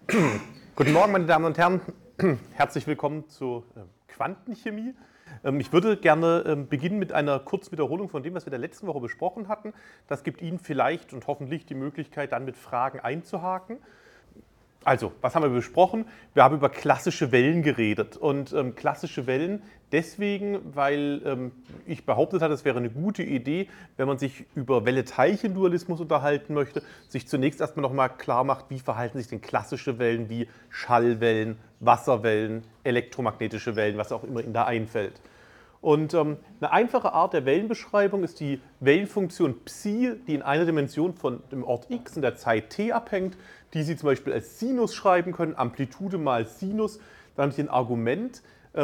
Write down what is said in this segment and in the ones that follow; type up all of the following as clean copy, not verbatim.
Guten Morgen, meine Damen und Herren. Herzlich willkommen zur Quantenchemie. Ich würde gerne beginnen mit einer kurzen Wiederholung von dem, was wir in der letzten Woche besprochen hatten. Das gibt Ihnen vielleicht und hoffentlich die Möglichkeit, dann mit Fragen einzuhaken. Also, was haben wir besprochen? Wir haben über klassische Wellen geredet. Und klassische Wellen deswegen, weil ich behauptet hatte, es wäre eine gute Idee, wenn man sich über Welle-Teilchen-Dualismus unterhalten möchte, sich zunächst erstmal nochmal klar macht, wie verhalten sich denn klassische Wellen wie Schallwellen, Wasserwellen, elektromagnetische Wellen, was auch immer Ihnen da einfällt. Und eine einfache Art der Wellenbeschreibung ist die Wellenfunktion Psi, die in einer Dimension von dem Ort x in der Zeit t abhängt, die Sie zum Beispiel als Sinus schreiben können, Amplitude mal Sinus. Dann haben Sie ein Argument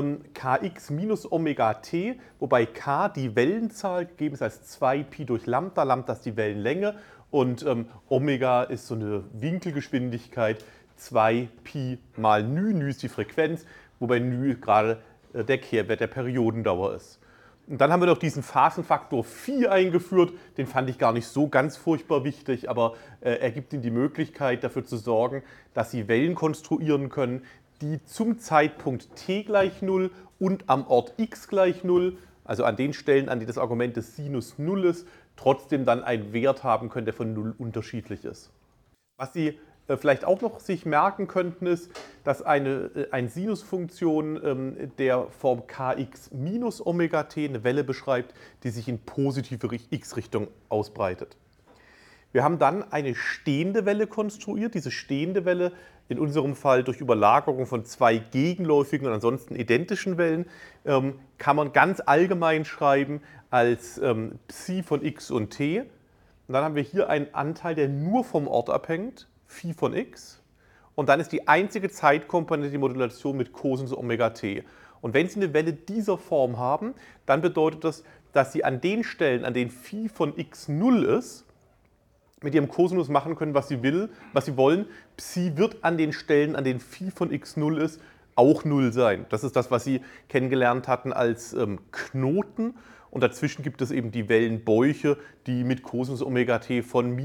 kx minus Omega t, wobei k die Wellenzahl gegeben ist als 2pi durch Lambda. Lambda ist die Wellenlänge und Omega ist so eine Winkelgeschwindigkeit, 2pi mal νη. Νη ist die Frequenz, wobei νη gerade der Kehrwert der Periodendauer ist. Und dann haben wir noch diesen Phasenfaktor Phi eingeführt, den fand ich gar nicht so ganz furchtbar wichtig, aber er gibt Ihnen die Möglichkeit dafür zu sorgen, dass Sie Wellen konstruieren können, die zum Zeitpunkt t gleich 0 und am Ort x gleich 0, also an den Stellen, an denen das Argument des Sinus 0 ist, trotzdem dann einen Wert haben können, der von 0 unterschiedlich ist. Was Sie vielleicht auch noch sich merken könnten, ist, dass eine Sinusfunktion der Form kx minus Omega t eine Welle beschreibt, die sich in positive x-Richtung ausbreitet. Wir haben dann eine stehende Welle konstruiert. Diese stehende Welle, in unserem Fall durch Überlagerung von zwei gegenläufigen und ansonsten identischen Wellen, kann man ganz allgemein schreiben als Psi von x und t. Und dann haben wir hier einen Anteil, der nur vom Ort abhängt, Phi von x. Und dann ist die einzige Zeitkomponente die Modulation mit Cosinus Omega t. Und wenn Sie eine Welle dieser Form haben, dann bedeutet das, dass Sie an den Stellen, an denen Phi von x 0 ist, mit Ihrem Cosinus machen können, was Sie wollen. Psi wird an den Stellen, an denen Phi von x 0 ist, auch 0 sein. Das ist das, was Sie kennengelernt hatten als Knoten. Und dazwischen gibt es eben die Wellenbäuche, die mit Cosinus Omega t von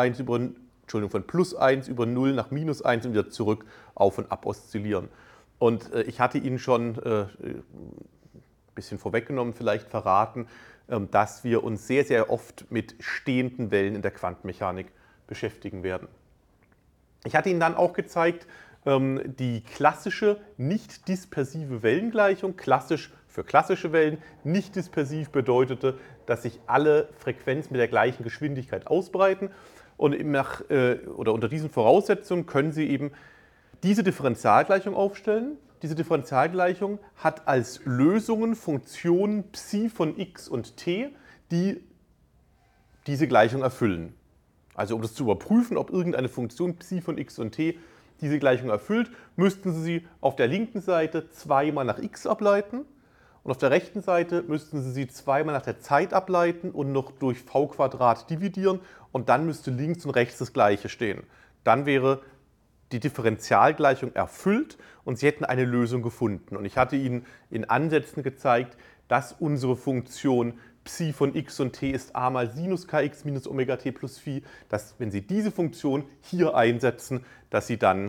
von plus 1 über 0 nach minus 1 und wieder zurück auf und ab oszillieren. Und ich hatte Ihnen schon ein bisschen vorweggenommen, vielleicht verraten, dass wir uns sehr, sehr oft mit stehenden Wellen in der Quantenmechanik beschäftigen werden. Ich hatte Ihnen dann auch gezeigt, die klassische nicht-dispersive Wellengleichung, klassisch für klassische Wellen, nicht dispersiv bedeutete, dass sich alle Frequenzen mit der gleichen Geschwindigkeit ausbreiten. Und unter diesen Voraussetzungen können Sie eben diese Differentialgleichung aufstellen. Diese Differentialgleichung hat als Lösungen Funktionen Psi von x und t, die diese Gleichung erfüllen. Also um das zu überprüfen, ob irgendeine Funktion Psi von x und t diese Gleichung erfüllt, müssten Sie sie auf der linken Seite zweimal nach x ableiten und auf der rechten Seite müssten Sie sie zweimal nach der Zeit ableiten und noch durch v² dividieren und dann müsste links und rechts das Gleiche stehen. Dann wäre die Differentialgleichung erfüllt und Sie hätten eine Lösung gefunden. Und ich hatte Ihnen in Ansätzen gezeigt, dass unsere Funktion Psi von x und t ist a mal Sinus kx minus Omega t plus Phi, dass wenn Sie diese Funktion hier einsetzen, dass Sie dann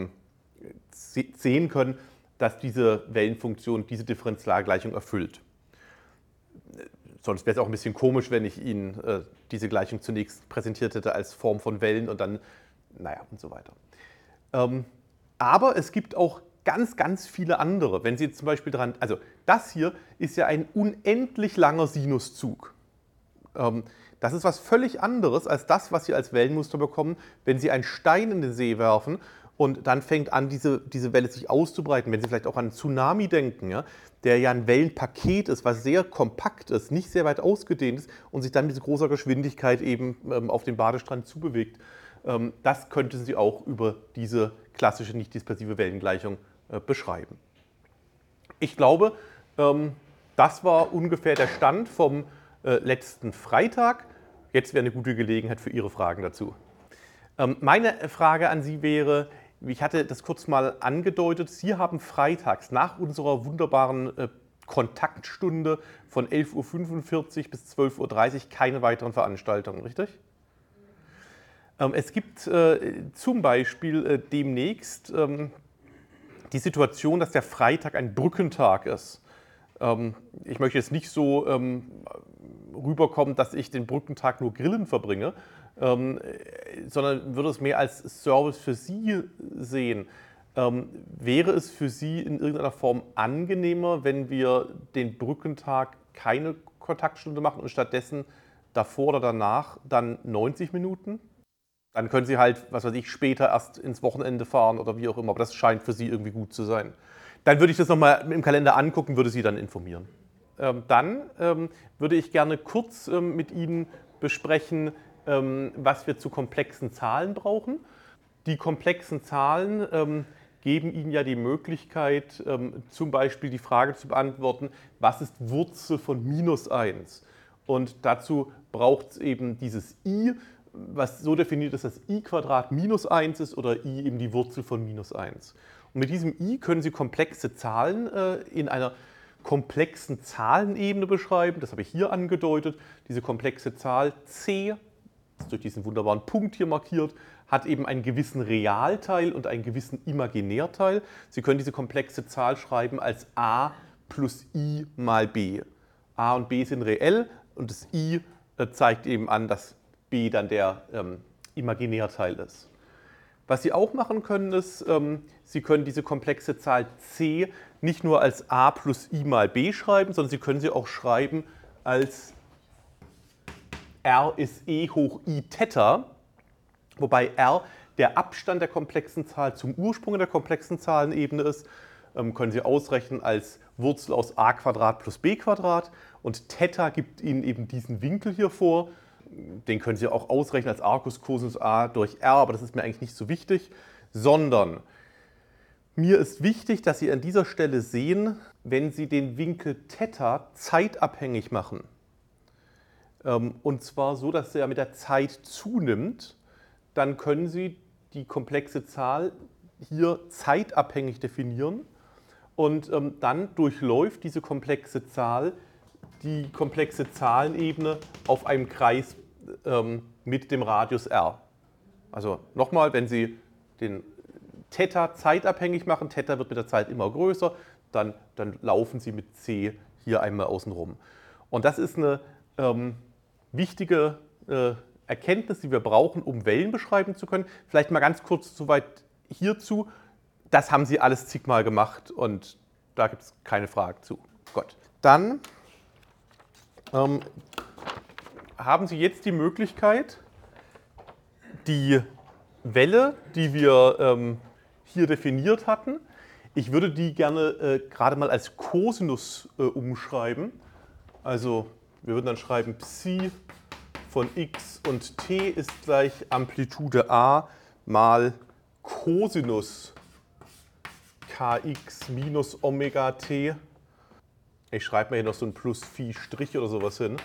sehen können, dass diese Wellenfunktion diese Differentialgleichung erfüllt. Sonst wäre es auch ein bisschen komisch, wenn ich Ihnen diese Gleichung zunächst präsentiert hätte als Form von Wellen und dann, naja, und so weiter. Aber es gibt auch ganz, ganz viele andere. Wenn Sie jetzt zum Beispiel also das hier ist ja ein unendlich langer Sinuszug. Das ist was völlig anderes als das, was Sie als Wellenmuster bekommen, wenn Sie einen Stein in den See werfen und dann fängt an, diese Welle sich auszubreiten. Wenn Sie vielleicht auch an einen Tsunami denken, ja, der ja ein Wellenpaket ist, was sehr kompakt ist, nicht sehr weit ausgedehnt ist und sich dann mit großer Geschwindigkeit eben auf den Badestrand zubewegt. Das könnten Sie auch über diese klassische nicht-dispersive Wellengleichung beschreiben. Ich glaube, das war ungefähr der Stand vom letzten Freitag. Jetzt wäre eine gute Gelegenheit für Ihre Fragen dazu. Meine Frage an Sie wäre, ich hatte das kurz mal angedeutet, Sie haben freitags nach unserer wunderbaren Kontaktstunde von 11:45 Uhr bis 12:30 Uhr keine weiteren Veranstaltungen, richtig? Es gibt zum Beispiel demnächst die Situation, dass der Freitag ein Brückentag ist. Ich möchte jetzt nicht so rüberkommen, dass ich den Brückentag nur grillen verbringe, sondern würde es mehr als Service für Sie sehen. Wäre es für Sie in irgendeiner Form angenehmer, wenn wir den Brückentag keine Kontaktstunde machen und stattdessen davor oder danach dann 90 Minuten? Dann können Sie halt, was weiß ich, später erst ins Wochenende fahren oder wie auch immer. Aber das scheint für Sie irgendwie gut zu sein. Dann würde ich das nochmal im Kalender angucken, würde Sie dann informieren. Dann würde ich gerne kurz mit Ihnen besprechen, was wir zu komplexen Zahlen brauchen. Die komplexen Zahlen geben Ihnen ja die Möglichkeit, zum Beispiel die Frage zu beantworten, was ist Wurzel von -1? Und dazu braucht es eben dieses i, was so definiert ist, dass i² -1 ist oder i eben die Wurzel von -1. Und mit diesem i können Sie komplexe Zahlen in einer komplexen Zahlenebene beschreiben. Das habe ich hier angedeutet. Diese komplexe Zahl c, das ist durch diesen wunderbaren Punkt hier markiert, hat eben einen gewissen Realteil und einen gewissen Imaginärteil. Sie können diese komplexe Zahl schreiben als a plus i mal b. A und b sind reell und das i zeigt eben an, dass b dann der Imaginärteil ist. Was Sie auch machen können, ist, Sie können diese komplexe Zahl c nicht nur als a plus i mal b schreiben, sondern Sie können sie auch schreiben als r ist e hoch i Theta, wobei r der Abstand der komplexen Zahl zum Ursprung der komplexen Zahlenebene ist. Können Sie ausrechnen als Wurzel aus a² plus b². Und Theta gibt Ihnen eben diesen Winkel hier vor. Den können Sie auch ausrechnen als Arcus Cosinus a durch r, aber das ist mir eigentlich nicht so wichtig, sondern mir ist wichtig, dass Sie an dieser Stelle sehen, wenn Sie den Winkel Theta zeitabhängig machen, und zwar so, dass er mit der Zeit zunimmt, dann können Sie die komplexe Zahl hier zeitabhängig definieren und dann durchläuft diese komplexe Zahl die komplexe Zahlenebene auf einem Kreis mit dem Radius r. Also nochmal, wenn Sie den Theta zeitabhängig machen, Theta wird mit der Zeit immer größer, dann laufen Sie mit c hier einmal außen rum. Und das ist eine wichtige Erkenntnis, die wir brauchen, um Wellen beschreiben zu können. Vielleicht mal ganz kurz soweit hierzu. Das haben Sie alles zigmal gemacht und da gibt es keine Frage zu. Gut. Dann haben Sie jetzt die Möglichkeit, die Welle, die wir hier definiert hatten, ich würde die gerne gerade mal als Cosinus umschreiben. Also wir würden dann schreiben, Psi von x und t ist gleich Amplitude a mal Cosinus kx minus Omega t. Ich schreibe mir hier noch so ein plus Phi Strich oder sowas hin.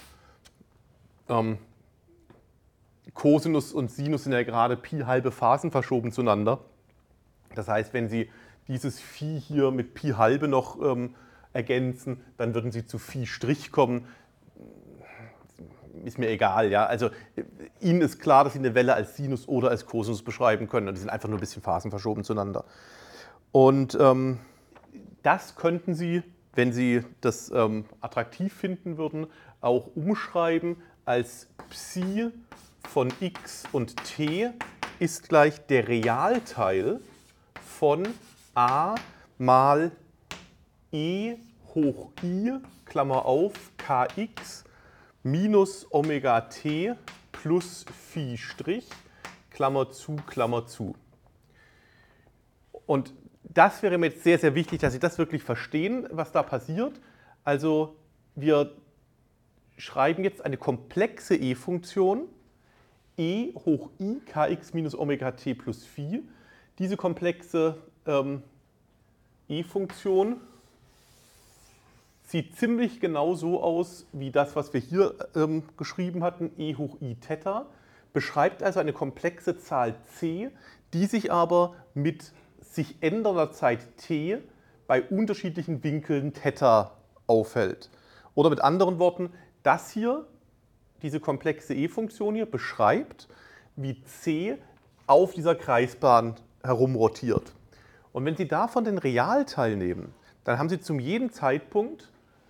Cosinus und Sinus sind ja gerade Pi halbe Phasen verschoben zueinander. Das heißt, wenn Sie dieses Phi hier mit Pi halbe noch ergänzen, dann würden Sie zu Phi Strich kommen. Ist mir egal, ja. Also Ihnen ist klar, dass Sie eine Welle als Sinus oder als Cosinus beschreiben können und die sind einfach nur ein bisschen Phasen verschoben zueinander. Und das könnten Sie, wenn Sie das attraktiv finden würden, auch umschreiben als Psi von x und t ist gleich der Realteil von a mal e hoch i, Klammer auf, kx minus Omega t plus Phi Strich, Klammer zu, Klammer zu. Und das wäre mir jetzt sehr, sehr wichtig, dass Sie das wirklich verstehen, was da passiert. Also wir schreiben jetzt eine komplexe e-Funktion, e hoch i kx minus Omega t plus Phi. Diese komplexe e-Funktion sieht ziemlich genau so aus wie das, was wir hier geschrieben hatten, e hoch i Theta, beschreibt also eine komplexe Zahl c, die sich aber mit sich ändernder Zeit t bei unterschiedlichen Winkeln Theta aufhält. Oder mit anderen Worten, das hier, diese komplexe e-Funktion hier, beschreibt, wie c auf dieser Kreisbahn herumrotiert. Und wenn Sie davon den Realteil nehmen, dann haben Sie zu jedem Zeitpunkt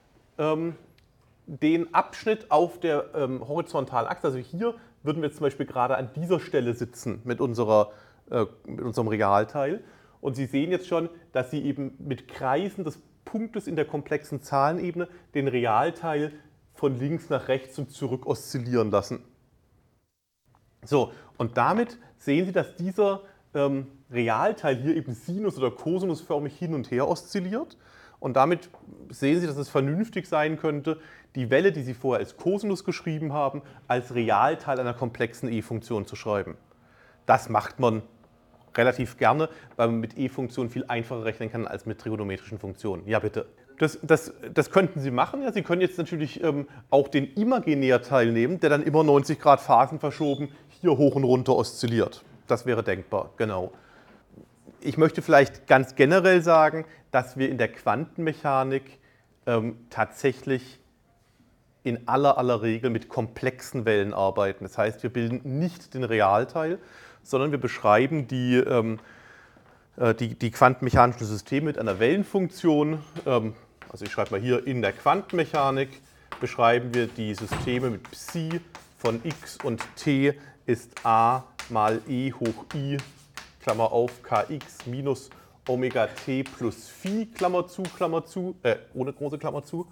den Abschnitt auf der horizontalen Achse. Also hier würden wir zum Beispiel gerade an dieser Stelle sitzen mit unserem Realteil. Und Sie sehen jetzt schon, dass Sie eben mit Kreisen des Punktes in der komplexen Zahlenebene den Realteil von links nach rechts und zurück oszillieren lassen. So, und damit sehen Sie, dass dieser Realteil hier eben sinus- oder kosinusförmig hin und her oszilliert. Und damit sehen Sie, dass es vernünftig sein könnte, die Welle, die Sie vorher als Kosinus geschrieben haben, als Realteil einer komplexen e-Funktion zu schreiben. Das macht man relativ gerne, weil man mit e-Funktionen viel einfacher rechnen kann als mit trigonometrischen Funktionen. Ja, bitte. Das könnten Sie machen. Ja, Sie können jetzt natürlich auch den Imaginärteil nehmen, der dann immer 90 Grad phasenverschoben hier hoch und runter oszilliert. Das wäre denkbar, genau. Ich möchte vielleicht ganz generell sagen, dass wir in der Quantenmechanik tatsächlich in aller Regel mit komplexen Wellen arbeiten. Das heißt, wir bilden nicht den Realteil, sondern wir beschreiben die quantenmechanischen Systeme mit einer Wellenfunktion. Also ich schreibe mal hier, in der Quantenmechanik beschreiben wir die Systeme mit Psi von x und t ist a mal e hoch i, Klammer auf, kx minus Omega t plus Phi, Klammer zu, ohne große Klammer zu,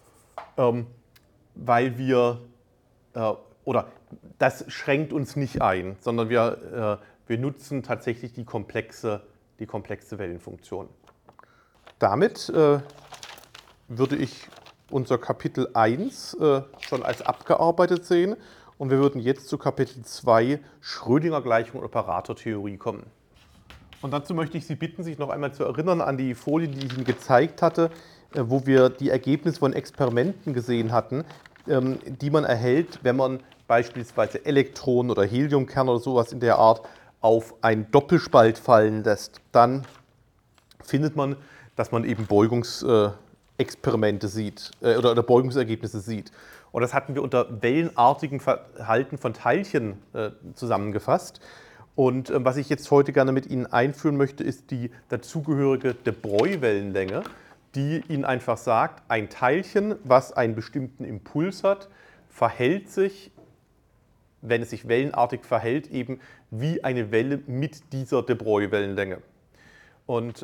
weil wir, oder das schränkt uns nicht ein, sondern wir nutzen tatsächlich die komplexe Wellenfunktion. Damit würde ich unser Kapitel 1 schon als abgearbeitet sehen und wir würden jetzt zu Kapitel 2 Schrödinger-Gleichung und Operatortheorie kommen. Und dazu möchte ich Sie bitten, sich noch einmal zu erinnern an die Folie, die ich Ihnen gezeigt hatte, wo wir die Ergebnisse von Experimenten gesehen hatten, die man erhält, wenn man beispielsweise Elektronen oder Heliumkerne oder sowas in der Art auf einen Doppelspalt fallen lässt. Dann findet man, dass man eben Beugungsexperimente sieht oder Beugungsergebnisse sieht. Und das hatten wir unter wellenartigem Verhalten von Teilchen zusammengefasst. Und was ich jetzt heute gerne mit Ihnen einführen möchte, ist die dazugehörige de Broglie-Wellenlänge, die Ihnen einfach sagt, ein Teilchen, was einen bestimmten Impuls hat, verhält sich, wenn es sich wellenartig verhält, eben wie eine Welle mit dieser de Broglie-Wellenlänge. Und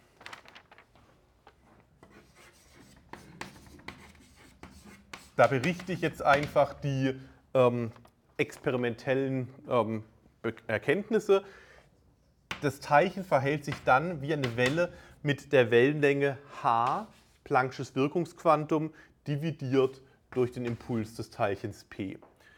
da berichte ich jetzt einfach die experimentellen Erkenntnisse. Das Teilchen verhält sich dann wie eine Welle mit der Wellenlänge h, Planck'sches Wirkungsquantum, dividiert durch den Impuls des Teilchens p.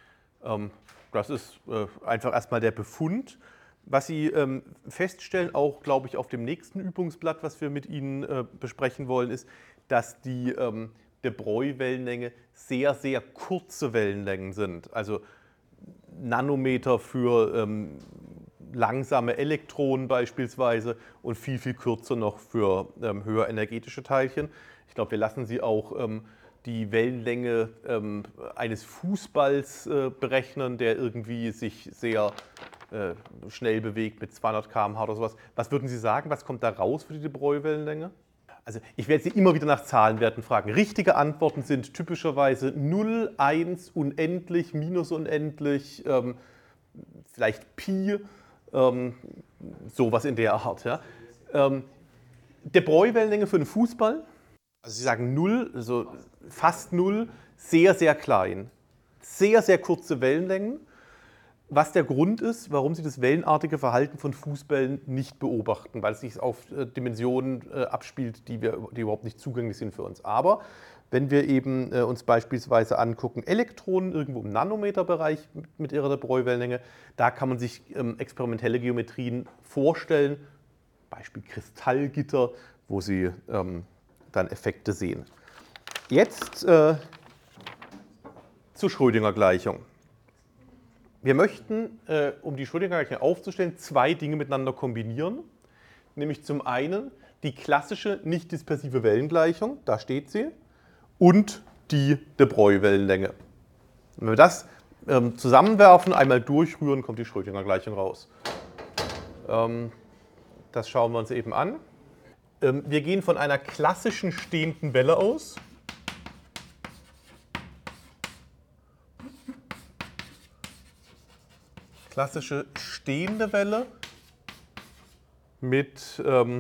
Das ist einfach erstmal der Befund. Was Sie feststellen, auch glaube ich auf dem nächsten Übungsblatt, was wir mit Ihnen besprechen wollen, ist, dass die de Broglie-Wellenlänge sehr, sehr kurze Wellenlängen sind. Also Nanometer für langsame Elektronen beispielsweise und viel, viel kürzer noch für höher energetische Teilchen. Ich glaube, wir lassen Sie auch die Wellenlänge eines Fußballs berechnen, der irgendwie sich sehr schnell bewegt mit 200 km/h oder sowas. Was würden Sie sagen, was kommt da raus für die de Broglie-Wellenlänge? Also ich werde Sie immer wieder nach Zahlenwerten fragen. Richtige Antworten sind typischerweise 0, 1, unendlich, minus unendlich, vielleicht Pi, sowas in der Art. Ja. De Broglie-Wellenlänge für einen Fußball, also Sie sagen 0, also fast 0, sehr, sehr klein. Sehr, sehr kurze Wellenlängen. Was der Grund ist, warum Sie das wellenartige Verhalten von Fußbällen nicht beobachten, weil es sich auf Dimensionen abspielt, die überhaupt nicht zugänglich sind für uns. Aber wenn wir eben uns beispielsweise angucken, Elektronen irgendwo im Nanometerbereich mit ihrer de Broglie-Wellenlänge, da kann man sich experimentelle Geometrien vorstellen, Beispiel Kristallgitter, wo Sie dann Effekte sehen. Jetzt zur Schrödinger-Gleichung. Wir möchten, um die Schrödinger-Gleichung aufzustellen, zwei Dinge miteinander kombinieren. Nämlich zum einen die klassische nicht-dispersive Wellengleichung, da steht sie, und die de Broglie-Wellenlänge. Wenn wir das zusammenwerfen, einmal durchrühren, kommt die Schrödinger-Gleichung raus. Das schauen wir uns eben an. Wir gehen von einer klassischen stehenden Welle aus. Klassische stehende Welle mit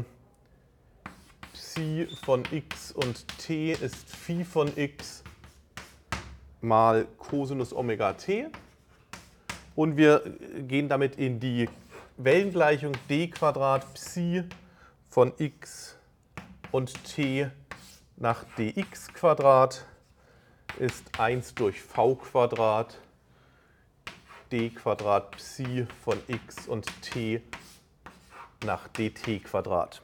Psi von x und t ist Phi von x mal Cosinus Omega t. Und wir gehen damit in die Wellengleichung d Quadrat Psi von x und t nach dx Quadrat ist 1 durch v Quadrat d Quadrat Psi von x und t nach dt Quadrat.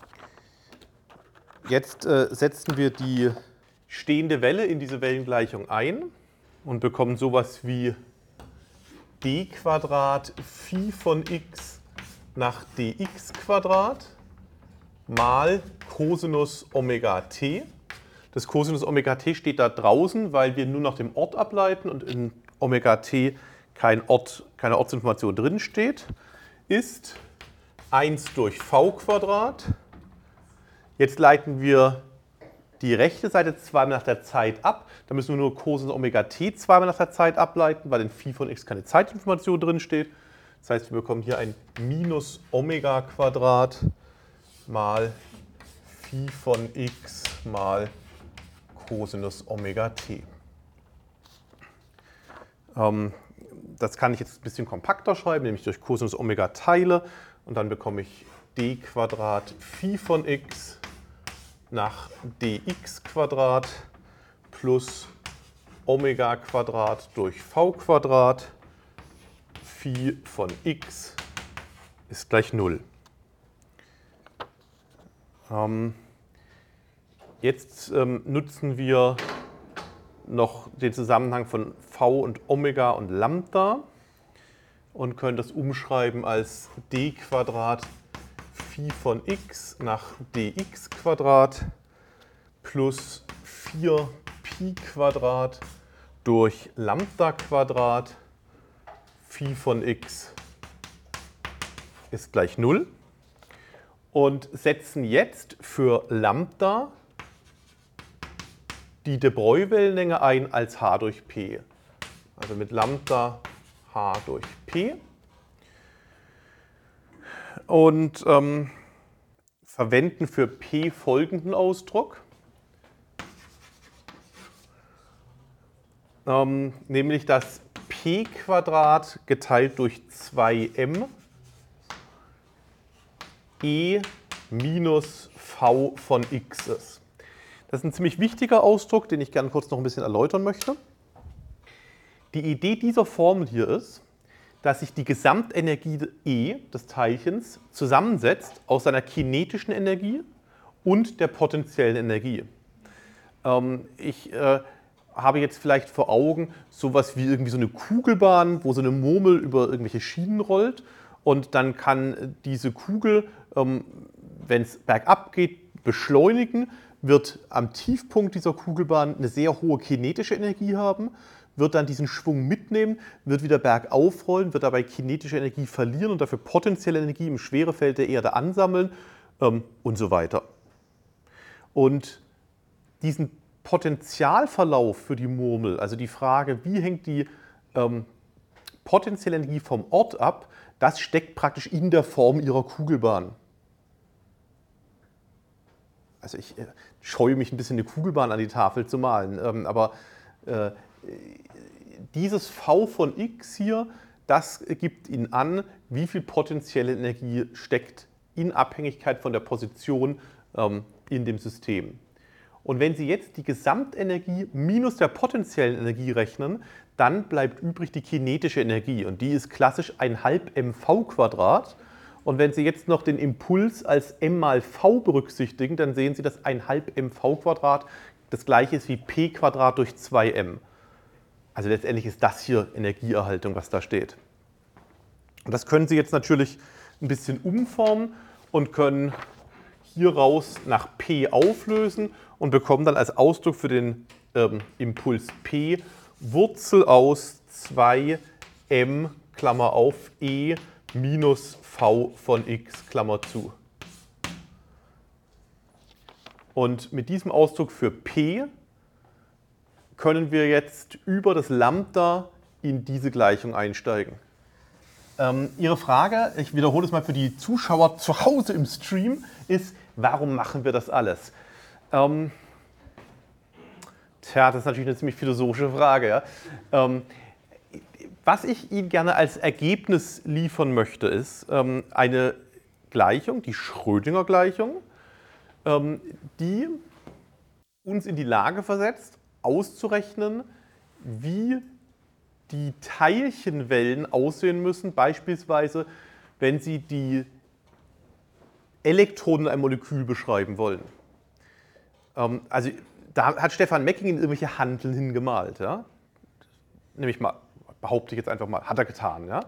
Jetzt setzen wir die stehende Welle in diese Wellengleichung ein und bekommen sowas wie d Quadrat Phi von x nach dx Quadrat mal Cosinus Omega t. Das Cosinus Omega t steht da draußen, weil wir nur nach dem Ort ableiten und in Omega t keine Ortsinformation drin steht, ist 1 durch v Quadrat. Jetzt leiten wir die rechte Seite zweimal nach der Zeit ab. Da müssen wir nur Cosinus Omega t zweimal nach der Zeit ableiten, weil in Phi von x keine Zeitinformation drin steht. Das heißt, wir bekommen hier ein Minus Omega Quadrat mal Phi von x mal Cosinus Omega t. Das kann ich jetzt ein bisschen kompakter schreiben, nämlich durch Cosinus Omega teile. Und dann bekomme ich d Quadrat Phi von x nach dx Quadrat plus Omega Quadrat durch v Quadrat Phi von x ist gleich 0. Jetzt nutzen wir noch den Zusammenhang von v und Omega und Lambda und können das umschreiben als d Quadrat Phi von x nach dx Quadrat plus 4 Pi Quadrat durch Lambda Quadrat Phi von x ist gleich 0 und setzen jetzt für Lambda die de Broglie-Wellenlänge ein als h durch p. Also mit Lambda h durch p. Und verwenden für p folgenden Ausdruck, nämlich das p Quadrat geteilt durch 2m e minus v von x ist. Das ist ein ziemlich wichtiger Ausdruck, den ich gerne kurz noch ein bisschen erläutern möchte. Die Idee dieser Formel hier ist, dass sich die Gesamtenergie E des Teilchens zusammensetzt aus seiner kinetischen Energie und der potentiellen Energie. Ich habe jetzt vielleicht vor Augen sowas wie irgendwie so eine Kugelbahn, wo so eine Murmel über irgendwelche Schienen rollt und dann kann diese Kugel, wenn es bergab geht, beschleunigen, wird am Tiefpunkt dieser Kugelbahn eine sehr hohe kinetische Energie haben, wird dann diesen Schwung mitnehmen, wird wieder bergauf rollen, wird dabei kinetische Energie verlieren und dafür potenzielle Energie im Schwerefeld der Erde ansammeln und so weiter. Und diesen Potentialverlauf für die Murmel, also die Frage, wie hängt die potenzielle Energie vom Ort ab, das steckt praktisch in der Form ihrer Kugelbahn. Also ich scheue mich ein bisschen, eine Kugelbahn an die Tafel zu malen, aber dieses v von x hier, das gibt Ihnen an, wie viel potenzielle Energie steckt in Abhängigkeit von der Position in dem System. Und wenn Sie jetzt die Gesamtenergie minus der potenziellen Energie rechnen, dann bleibt übrig die kinetische Energie und die ist klassisch 1/2 mv². Und wenn Sie jetzt noch den Impuls als m mal v berücksichtigen, dann sehen Sie, dass 1/2 mv² das gleiche ist wie p² durch 2m. Also letztendlich ist das hier Energieerhaltung, was da steht. Und das können Sie jetzt natürlich ein bisschen umformen und können hier raus nach p auflösen und bekommen dann als Ausdruck für den Impuls p Wurzel aus 2m, Klammer auf, e minus v von x, Klammer zu. Und mit diesem Ausdruck für p können wir jetzt über das Lambda in diese Gleichung einsteigen. Ihre Frage, ich wiederhole es mal für die Zuschauer zu Hause im Stream, ist, warum machen wir das alles? Das ist natürlich eine ziemlich philosophische Frage. Ja? Was ich Ihnen gerne als Ergebnis liefern möchte, ist eine Gleichung, die Schrödinger-Gleichung, die uns in die Lage versetzt, auszurechnen, wie die Teilchenwellen aussehen müssen, beispielsweise, wenn Sie die Elektronen in einem Molekül beschreiben wollen. Also da hat Stefan Meckingen irgendwelche Hanteln hingemalt. Ja? Nämlich mal, behaupte ich jetzt einfach mal, hat er getan. Ja?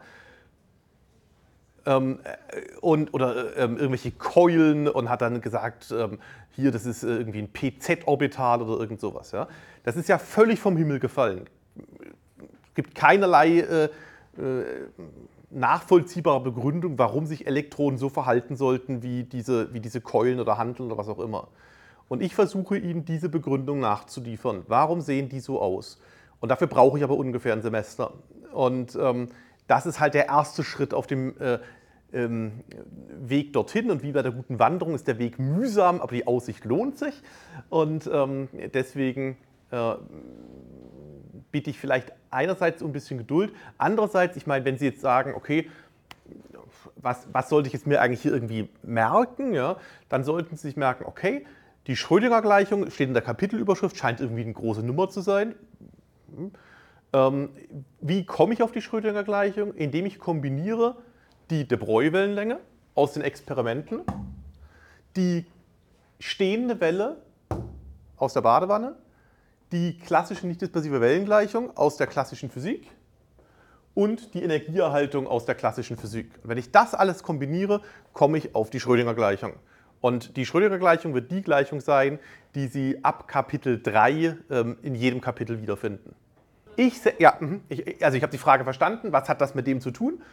Oder irgendwelche Keulen und hat dann gesagt, hier, das ist irgendwie ein PZ-Orbital oder irgend sowas. Ja? Das ist ja völlig vom Himmel gefallen. Es gibt keinerlei nachvollziehbare Begründung, warum sich Elektronen so verhalten sollten wie diese Keulen oder Hanteln oder was auch immer. Und ich versuche Ihnen diese Begründung nachzuliefern. Warum sehen die so aus? Und dafür brauche ich aber ungefähr ein Semester. Und das ist halt der erste Schritt auf dem Weg dorthin. Und wie bei der guten Wanderung ist der Weg mühsam, aber die Aussicht lohnt sich. Und deswegen bitte ich vielleicht einerseits um ein bisschen Geduld. Andererseits, ich meine, wenn Sie jetzt sagen, okay, was sollte ich jetzt mir eigentlich hier irgendwie merken? Ja, dann sollten Sie sich merken, okay, die Schrödinger-Gleichung steht in der Kapitelüberschrift, scheint irgendwie eine große Nummer zu sein. Wie komme ich auf die Schrödinger-Gleichung? Indem ich kombiniere die de Broglie-Wellenlänge aus den Experimenten, die stehende Welle aus der Badewanne, die klassische nicht-dispersive Wellengleichung aus der klassischen Physik und die Energieerhaltung aus der klassischen Physik. Und wenn ich das alles kombiniere, komme ich auf die Schrödinger-Gleichung. Und die Schrödinger-Gleichung wird die Gleichung sein, die Sie ab Kapitel 3 in jedem Kapitel wiederfinden. Ich habe die Frage verstanden, was hat das mit dem zu tun?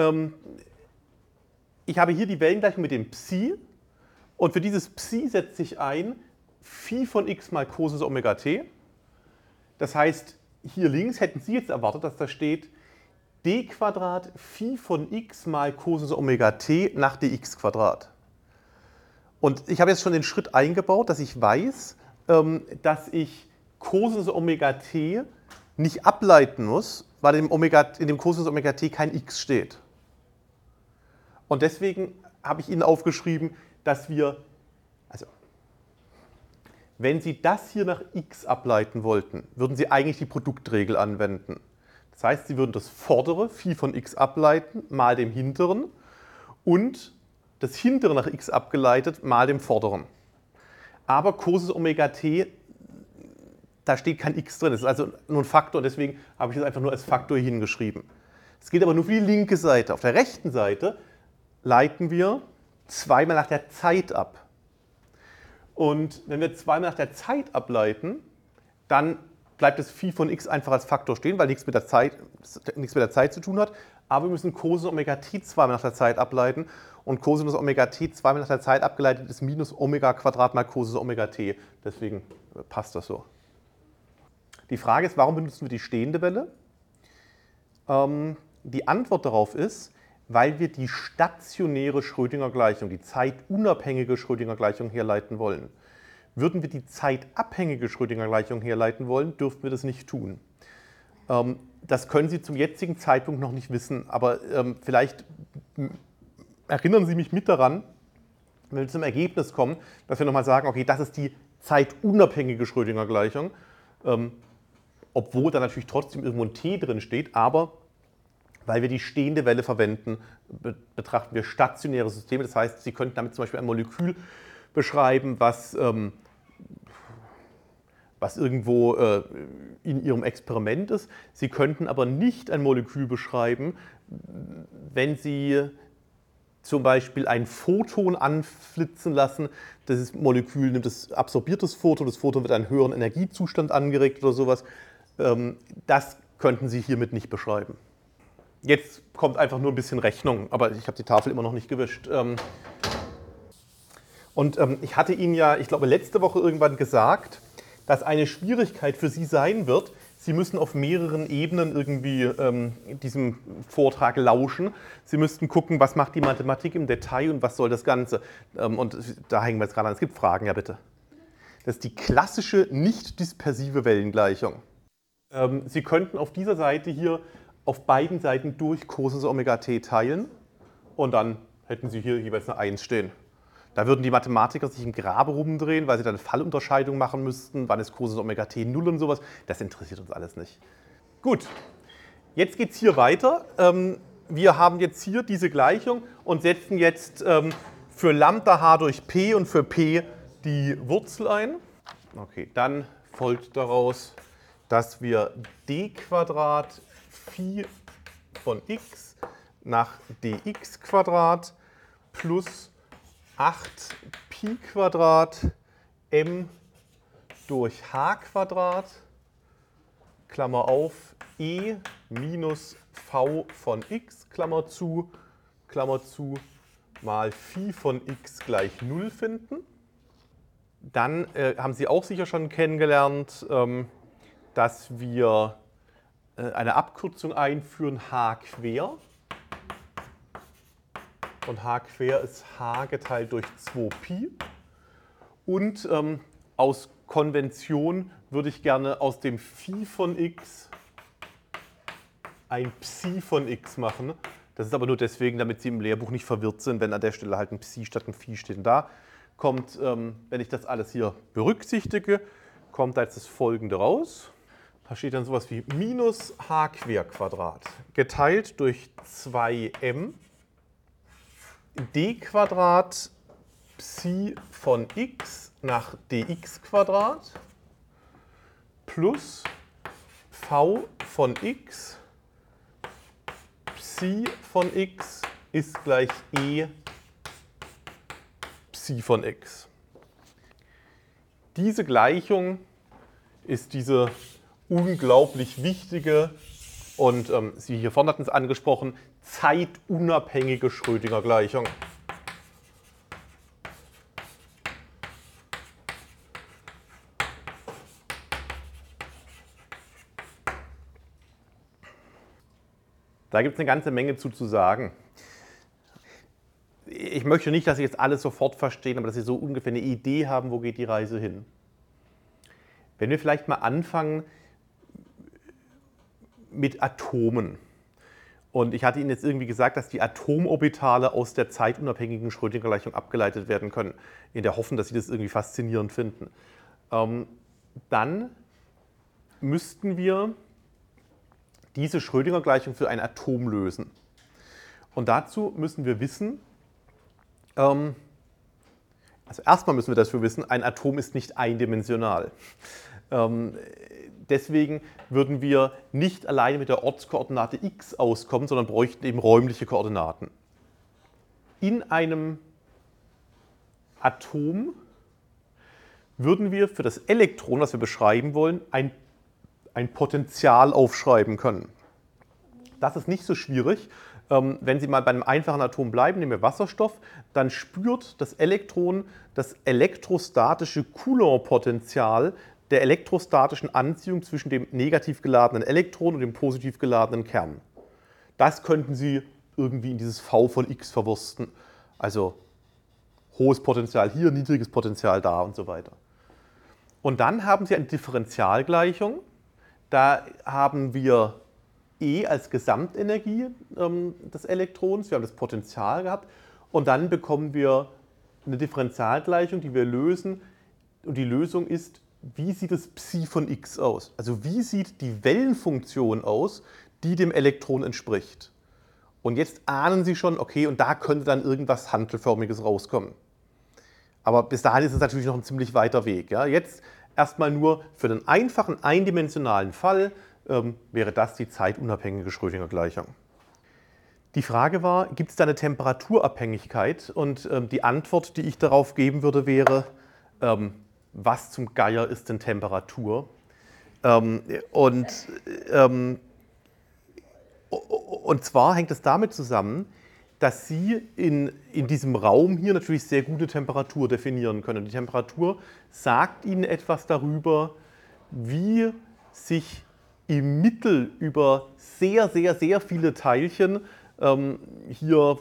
Ich habe hier die Wellengleichung mit dem Psi und für dieses Psi setze ich ein Phi von x mal Cosinus Omega t. Das heißt, hier links hätten Sie jetzt erwartet, dass da steht d Quadrat Phi von x mal Cosinus Omega t nach dx Quadrat. Und ich habe jetzt schon den Schritt eingebaut, dass ich weiß, dass ich Cosinus Omega t nicht ableiten muss, weil in dem Cosinus Omega t kein x steht. Und deswegen habe ich Ihnen aufgeschrieben, dass wir, also wenn Sie das hier nach x ableiten wollten, würden Sie eigentlich die Produktregel anwenden. Das heißt, Sie würden das vordere Phi von x ableiten, mal dem hinteren und das hintere nach x abgeleitet, mal dem vorderen. Aber Cosinus Omega t, da steht kein x drin, das ist also nur ein Faktor, und deswegen habe ich das einfach nur als Faktor hier hingeschrieben. Das gilt aber nur für die linke Seite. Auf der rechten Seite leiten wir zweimal nach der Zeit ab. Und wenn wir zweimal nach der Zeit ableiten, dann bleibt das Phi von x einfach als Faktor stehen, weil nichts mit der Zeit zu tun hat. Aber wir müssen Cosinus Omega t zweimal nach der Zeit ableiten. Und Cosinus Omega t zweimal nach der Zeit abgeleitet ist minus Omega Quadrat mal Cosinus Omega t. Deswegen passt das so. Die Frage ist, warum benutzen wir die stehende Welle? Die Antwort darauf ist, weil wir die stationäre Schrödinger-Gleichung, die zeitunabhängige Schrödinger-Gleichung herleiten wollen. Würden wir die zeitabhängige Schrödinger-Gleichung herleiten wollen, dürften wir das nicht tun. Das können Sie zum jetzigen Zeitpunkt noch nicht wissen, aber vielleicht erinnern Sie mich mit daran, wenn wir zum Ergebnis kommen, dass wir nochmal sagen, okay, das ist die zeitunabhängige Schrödinger-Gleichung, obwohl da natürlich trotzdem irgendwo ein t drin steht, aber weil wir die stehende Welle verwenden, betrachten wir stationäre Systeme. Das heißt, Sie könnten damit zum Beispiel ein Molekül beschreiben, was irgendwo in Ihrem Experiment ist. Sie könnten aber nicht ein Molekül beschreiben, wenn Sie zum Beispiel ein Photon anflitzen lassen. Das Molekül nimmt absorbiert das Photon wird einen höheren Energiezustand angeregt oder sowas. Das könnten Sie hiermit nicht beschreiben. Jetzt kommt einfach nur ein bisschen Rechnung, aber ich habe die Tafel immer noch nicht gewischt. Ich hatte Ihnen ja, ich glaube, letzte Woche irgendwann gesagt, dass eine Schwierigkeit für Sie sein wird, Sie müssen auf mehreren Ebenen irgendwie diesem Vortrag lauschen. Sie müssten gucken, was macht die Mathematik im Detail und was soll das Ganze. Und da hängen wir jetzt gerade an. Es gibt Fragen, ja bitte. Das ist die klassische nicht dispersive Wellengleichung. Sie könnten auf dieser Seite hier auf beiden Seiten durch Cosinus Omega t teilen und dann hätten Sie hier jeweils eine 1 stehen. Da würden die Mathematiker sich im Grabe rumdrehen, weil sie dann eine Fallunterscheidung machen müssten, wann ist Cosinus Omega t 0 und sowas. Das interessiert uns alles nicht. Gut, jetzt geht es hier weiter. Wir haben jetzt hier diese Gleichung und setzen jetzt für Lambda h durch p und für p die Wurzel ein. Okay, dann folgt daraus, dass wir d² Phi von x nach dx² plus 8π² m durch h², Klammer auf, e minus v von x, Klammer zu, mal Phi von x gleich 0 finden. Dann haben Sie auch sicher schon kennengelernt, dass wir eine Abkürzung einführen, h². Und h² ist h geteilt durch 2π. Und aus Konvention würde ich gerne aus dem Phi von x ein Psi von x machen. Das ist aber nur deswegen, damit Sie im Lehrbuch nicht verwirrt sind, wenn an der Stelle halt ein Psi statt ein Phi steht. Und da kommt, wenn ich das alles hier berücksichtige, kommt da jetzt das Folgende raus. Da steht dann sowas wie minus h² geteilt durch 2m d² Psi von x nach dx² plus v von x Psi von x ist gleich e Psi von x. Diese Gleichung ist diese unglaublich wichtige und Sie hier vorne hatten es angesprochen, zeitunabhängige Schrödinger-Gleichung. Da gibt es eine ganze Menge zu sagen. Ich möchte nicht, dass Sie jetzt alles sofort verstehen, aber dass Sie so ungefähr eine Idee haben, wo geht die Reise hin. Wenn wir vielleicht mal anfangen mit Atomen. Und ich hatte Ihnen jetzt irgendwie gesagt, dass die Atomorbitale aus der zeitunabhängigen Schrödinger-Gleichung abgeleitet werden können, in der Hoffnung, dass Sie das irgendwie faszinierend finden. Dann müssten wir diese Schrödinger-Gleichung für ein Atom lösen. Und dazu müssen wir wissen, also erstmal müssen wir dafür wissen, ein Atom ist nicht eindimensional. Deswegen würden wir nicht alleine mit der Ortskoordinate x auskommen, sondern bräuchten eben räumliche Koordinaten. In einem Atom würden wir für das Elektron, was wir beschreiben wollen, ein Potential aufschreiben können. Das ist nicht so schwierig. Wenn Sie mal bei einem einfachen Atom bleiben, nehmen wir Wasserstoff, dann spürt das Elektron das elektrostatische Coulomb-Potential der elektrostatischen Anziehung zwischen dem negativ geladenen Elektron und dem positiv geladenen Kern. Das könnten Sie irgendwie in dieses V von x verwursten. Also hohes Potential hier, niedriges Potential da und so weiter. Und dann haben Sie eine Differentialgleichung. Da haben wir E als Gesamtenergie des Elektrons, wir haben das Potential gehabt und dann bekommen wir eine Differentialgleichung, die wir lösen und die Lösung ist, wie sieht das Psi von x aus? Also wie sieht die Wellenfunktion aus, die dem Elektron entspricht? Und jetzt ahnen Sie schon, okay, und da könnte dann irgendwas Hantelförmiges rauskommen. Aber bis dahin ist es natürlich noch ein ziemlich weiter Weg. Ja? Jetzt erstmal nur für den einfachen eindimensionalen Fall wäre das die zeitunabhängige Schrödinger-Gleichung. Die Frage war, gibt es da eine Temperaturabhängigkeit? Und die Antwort, die ich darauf geben würde, wäre, was zum Geier ist denn Temperatur? Ähm, und, ähm, und zwar hängt es damit zusammen, dass Sie in diesem Raum hier natürlich sehr gute Temperatur definieren können. Und die Temperatur sagt Ihnen etwas darüber, wie sich im Mittel über sehr, sehr, sehr viele Teilchen hier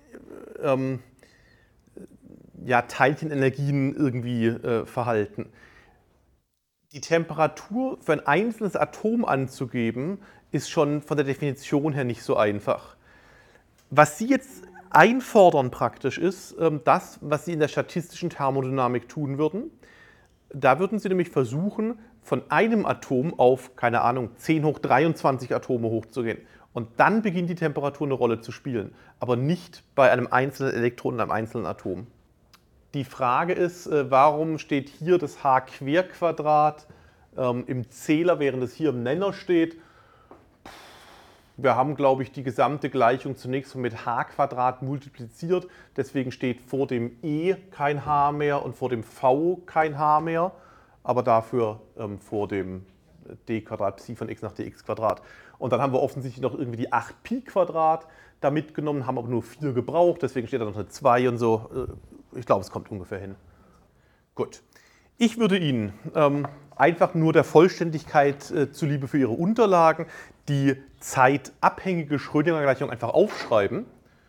ja, Teilchenenergien irgendwie verhalten. Die Temperatur für ein einzelnes Atom anzugeben, ist schon von der Definition her nicht so einfach. Was Sie jetzt einfordern praktisch ist, das, was Sie in der statistischen Thermodynamik tun würden. Da würden Sie nämlich versuchen, von einem Atom auf, keine Ahnung, 10 hoch 23 Atome hochzugehen. Und dann beginnt die Temperatur eine Rolle zu spielen, aber nicht bei einem einzelnen Elektron und einem einzelnen Atom. Die Frage ist, warum steht hier das h² im Zähler, während es hier im Nenner steht? Wir haben, glaube ich, die gesamte Gleichung zunächst mit h² multipliziert. Deswegen steht vor dem e kein h mehr und vor dem v kein h mehr, aber dafür vor dem d² Psi von x nach dx². Und dann haben wir offensichtlich noch irgendwie die 8π² da mitgenommen, haben aber nur 4 gebraucht, deswegen steht da noch eine 2 und so. Ich glaube, es kommt ungefähr hin. Gut. Ich würde Ihnen einfach nur der Vollständigkeit zuliebe für Ihre Unterlagen die zeitabhängige Schrödinger-Gleichung einfach aufschreiben.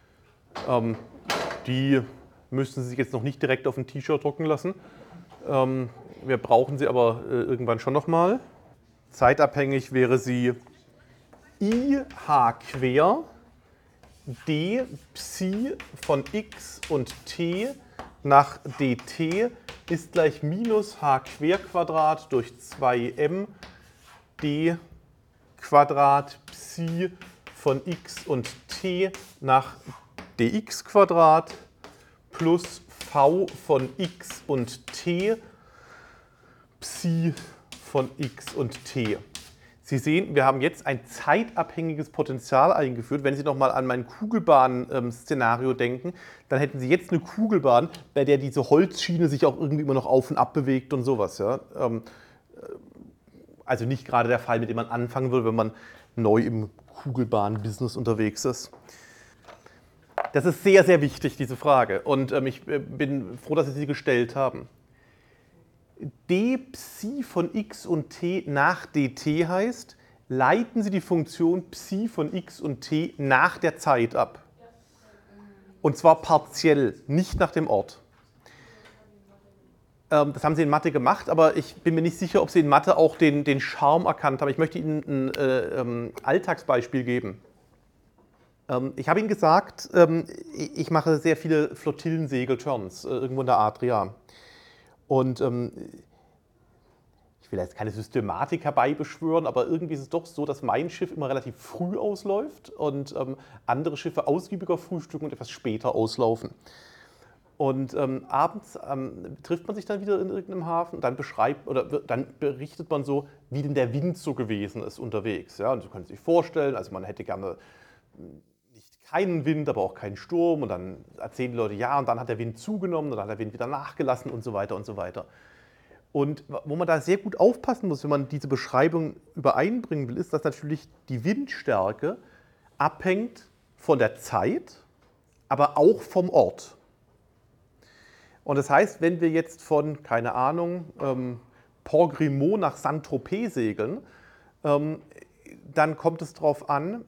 Die müssten Sie sich jetzt noch nicht direkt auf ein T-Shirt drucken lassen. Wir brauchen sie aber irgendwann schon nochmal. Zeitabhängig wäre sie IH² d Psi von x und t nach dt ist gleich minus h² durch 2m d² Psi von x und t nach dx² plus v von x und t Psi von x und t. Sie sehen, wir haben jetzt ein zeitabhängiges Potential eingeführt. Wenn Sie nochmal an mein Kugelbahn-Szenario denken, dann hätten Sie jetzt eine Kugelbahn, bei der diese Holzschiene sich auch irgendwie immer noch auf und ab bewegt und sowas. Ja? Also nicht gerade der Fall, mit dem man anfangen will, wenn man neu im Kugelbahn-Business unterwegs ist. Das ist sehr, sehr wichtig, diese Frage. Und ich bin froh, dass Sie sie gestellt haben. d Psi von x und t nach dt heißt, leiten Sie die Funktion Psi von x und t nach der Zeit ab. Und zwar partiell, nicht nach dem Ort. Das haben Sie in Mathe gemacht, aber ich bin mir nicht sicher, ob Sie in Mathe auch den Charme erkannt haben. Ich möchte Ihnen ein Alltagsbeispiel geben. Ich habe Ihnen gesagt, ich mache sehr viele Flottillensegelturns irgendwo in der Adria. Und ich will jetzt keine Systematik herbeibeschwören, aber irgendwie ist es doch so, dass mein Schiff immer relativ früh ausläuft und andere Schiffe ausgiebiger frühstücken und etwas später auslaufen. Und abends trifft man sich dann wieder in irgendeinem Hafen und dann berichtet man so, wie denn der Wind so gewesen ist unterwegs. Ja? Und Sie können sich vorstellen, also man hätte gerne nicht keinen Wind, aber auch keinen Sturm. Und dann erzählen die Leute, ja, und dann hat der Wind zugenommen, und dann hat der Wind wieder nachgelassen und so weiter und so weiter. Und wo man da sehr gut aufpassen muss, wenn man diese Beschreibung übereinbringen will, ist, dass natürlich die Windstärke abhängt von der Zeit, aber auch vom Ort. Und das heißt, wenn wir jetzt von, keine Ahnung, Port Grimaud nach Saint-Tropez segeln, dann kommt es darauf an,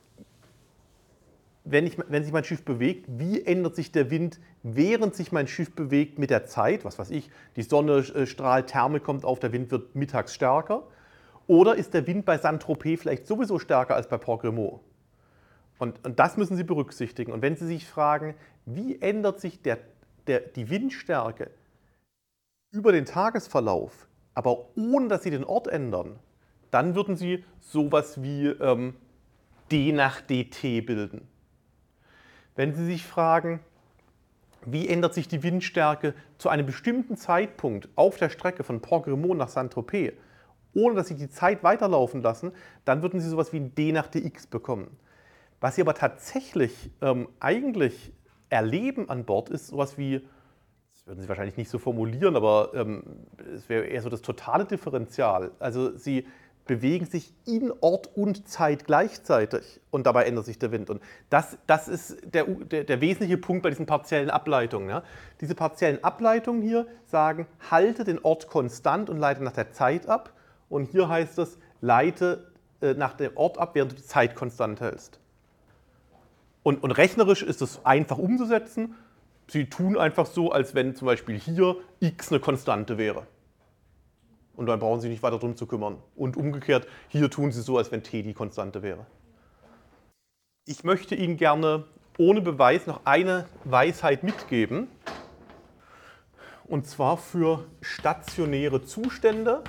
wenn sich mein Schiff bewegt, wie ändert sich der Wind, während sich mein Schiff bewegt mit der Zeit, was weiß ich, die Sonne strahlt, Thermik kommt auf, der Wind wird mittags stärker, oder ist der Wind bei Saint-Tropez vielleicht sowieso stärker als bei Port Grimaud? Und das müssen Sie berücksichtigen. Und wenn Sie sich fragen, wie ändert sich die Windstärke über den Tagesverlauf, aber ohne dass Sie den Ort ändern, dann würden Sie sowas wie d nach dt bilden. Wenn Sie sich fragen, wie ändert sich die Windstärke zu einem bestimmten Zeitpunkt auf der Strecke von Port Grimaud nach Saint-Tropez, ohne dass Sie die Zeit weiterlaufen lassen, dann würden Sie sowas wie ein d nach dx bekommen. Was Sie aber tatsächlich eigentlich erleben an Bord, ist sowas wie das würden Sie wahrscheinlich nicht so formulieren, aber es wäre eher so das totale Differential. Also Sie bewegen sich in Ort und Zeit gleichzeitig und dabei ändert sich der Wind. Und das ist der wesentliche Punkt bei diesen partiellen Ableitungen. Ja. Diese partiellen Ableitungen hier sagen, halte den Ort konstant und leite nach der Zeit ab. Und hier heißt es, leite nach dem Ort ab, während du die Zeit konstant hältst. Und rechnerisch ist es einfach umzusetzen. Sie tun einfach so, als wenn zum Beispiel hier x eine Konstante wäre. Und dann brauchen Sie sich nicht weiter darum zu kümmern. Und umgekehrt, hier tun Sie so, als wenn t die Konstante wäre. Ich möchte Ihnen gerne ohne Beweis noch eine Weisheit mitgeben. Und zwar für stationäre Zustände.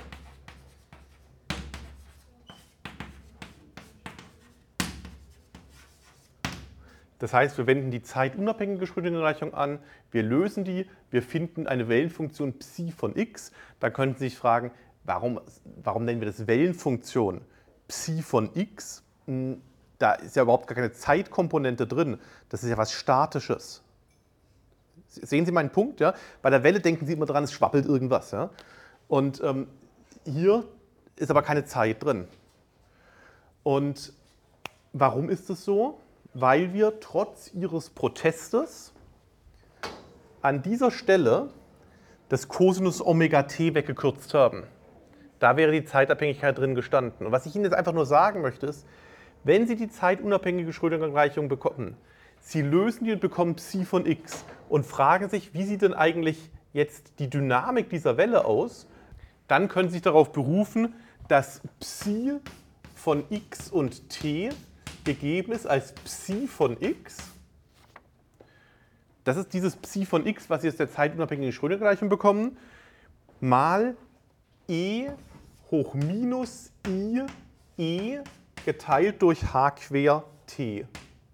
Das heißt, wir wenden die zeitunabhängige Schrödinger-Gleichung an, wir lösen die, wir finden eine Wellenfunktion Psi von x. Da könnten Sie sich fragen, warum nennen wir das Wellenfunktion Psi von x? Da ist ja überhaupt gar keine Zeitkomponente drin. Das ist ja was Statisches. Sehen Sie meinen Punkt? Ja? Bei der Welle denken Sie immer dran, es schwappelt irgendwas. Ja? Und hier ist aber keine Zeit drin. Und warum ist es so? Weil wir trotz ihres Protestes an dieser Stelle das Cosinus Omega t weggekürzt haben. Da wäre die Zeitabhängigkeit drin gestanden. Und was ich Ihnen jetzt einfach nur sagen möchte, ist, wenn Sie die zeitunabhängige Schrödinger-Gleichung bekommen, Sie lösen die und bekommen Psi von x und fragen sich, wie sieht denn eigentlich jetzt die Dynamik dieser Welle aus, dann können Sie sich darauf berufen, dass Psi von x und t gegeben ist als Psi von x. Das ist dieses Psi von x, was Sie aus der zeitunabhängigen Schrödinger-Gleichung bekommen, mal e hoch minus i e geteilt durch h quer t.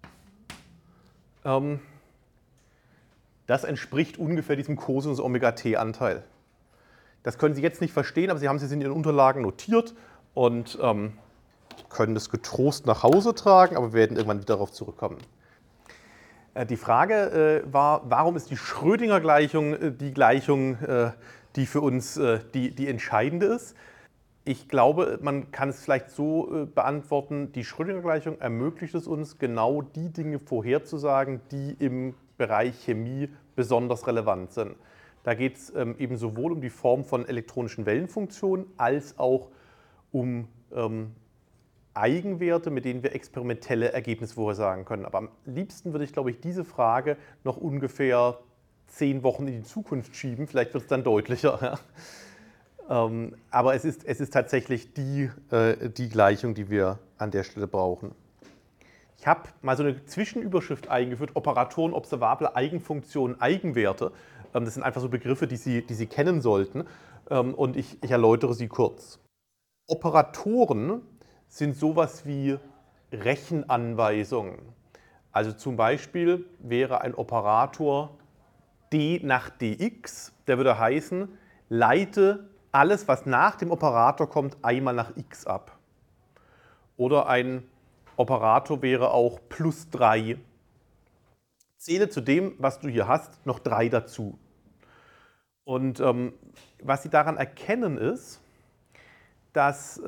Das entspricht ungefähr diesem Cosinus Omega t Anteil. Das können Sie jetzt nicht verstehen, aber Sie haben es in Ihren Unterlagen notiert und können das getrost nach Hause tragen, aber wir werden irgendwann wieder darauf zurückkommen. Die Frage war, warum ist die Schrödinger-Gleichung die Gleichung, die für uns die entscheidende ist? Ich glaube, man kann es vielleicht so beantworten, die Schrödinger-Gleichung ermöglicht es uns, genau die Dinge vorherzusagen, die im Bereich Chemie besonders relevant sind. Da geht es eben sowohl um die Form von elektronischen Wellenfunktionen als auch um Eigenwerte, mit denen wir experimentelle Ergebnisse vorhersagen können. Aber am liebsten würde ich, glaube ich, diese Frage noch ungefähr 10 Wochen in die Zukunft schieben. Vielleicht wird es dann deutlicher. Ja. Aber es ist tatsächlich die Gleichung, die wir an der Stelle brauchen. Ich habe mal so eine Zwischenüberschrift eingeführt, Operatoren, Observable, Eigenfunktionen, Eigenwerte. Das sind einfach so Begriffe, die Sie kennen sollten. Und ich erläutere sie kurz. Operatoren sind sowas wie Rechenanweisungen. Also zum Beispiel wäre ein Operator d nach dx, der würde heißen, leite alles, was nach dem Operator kommt, einmal nach x ab. Oder ein Operator wäre auch plus 3. Zähle zu dem, was du hier hast, noch 3 dazu. Und was Sie daran erkennen ist, dass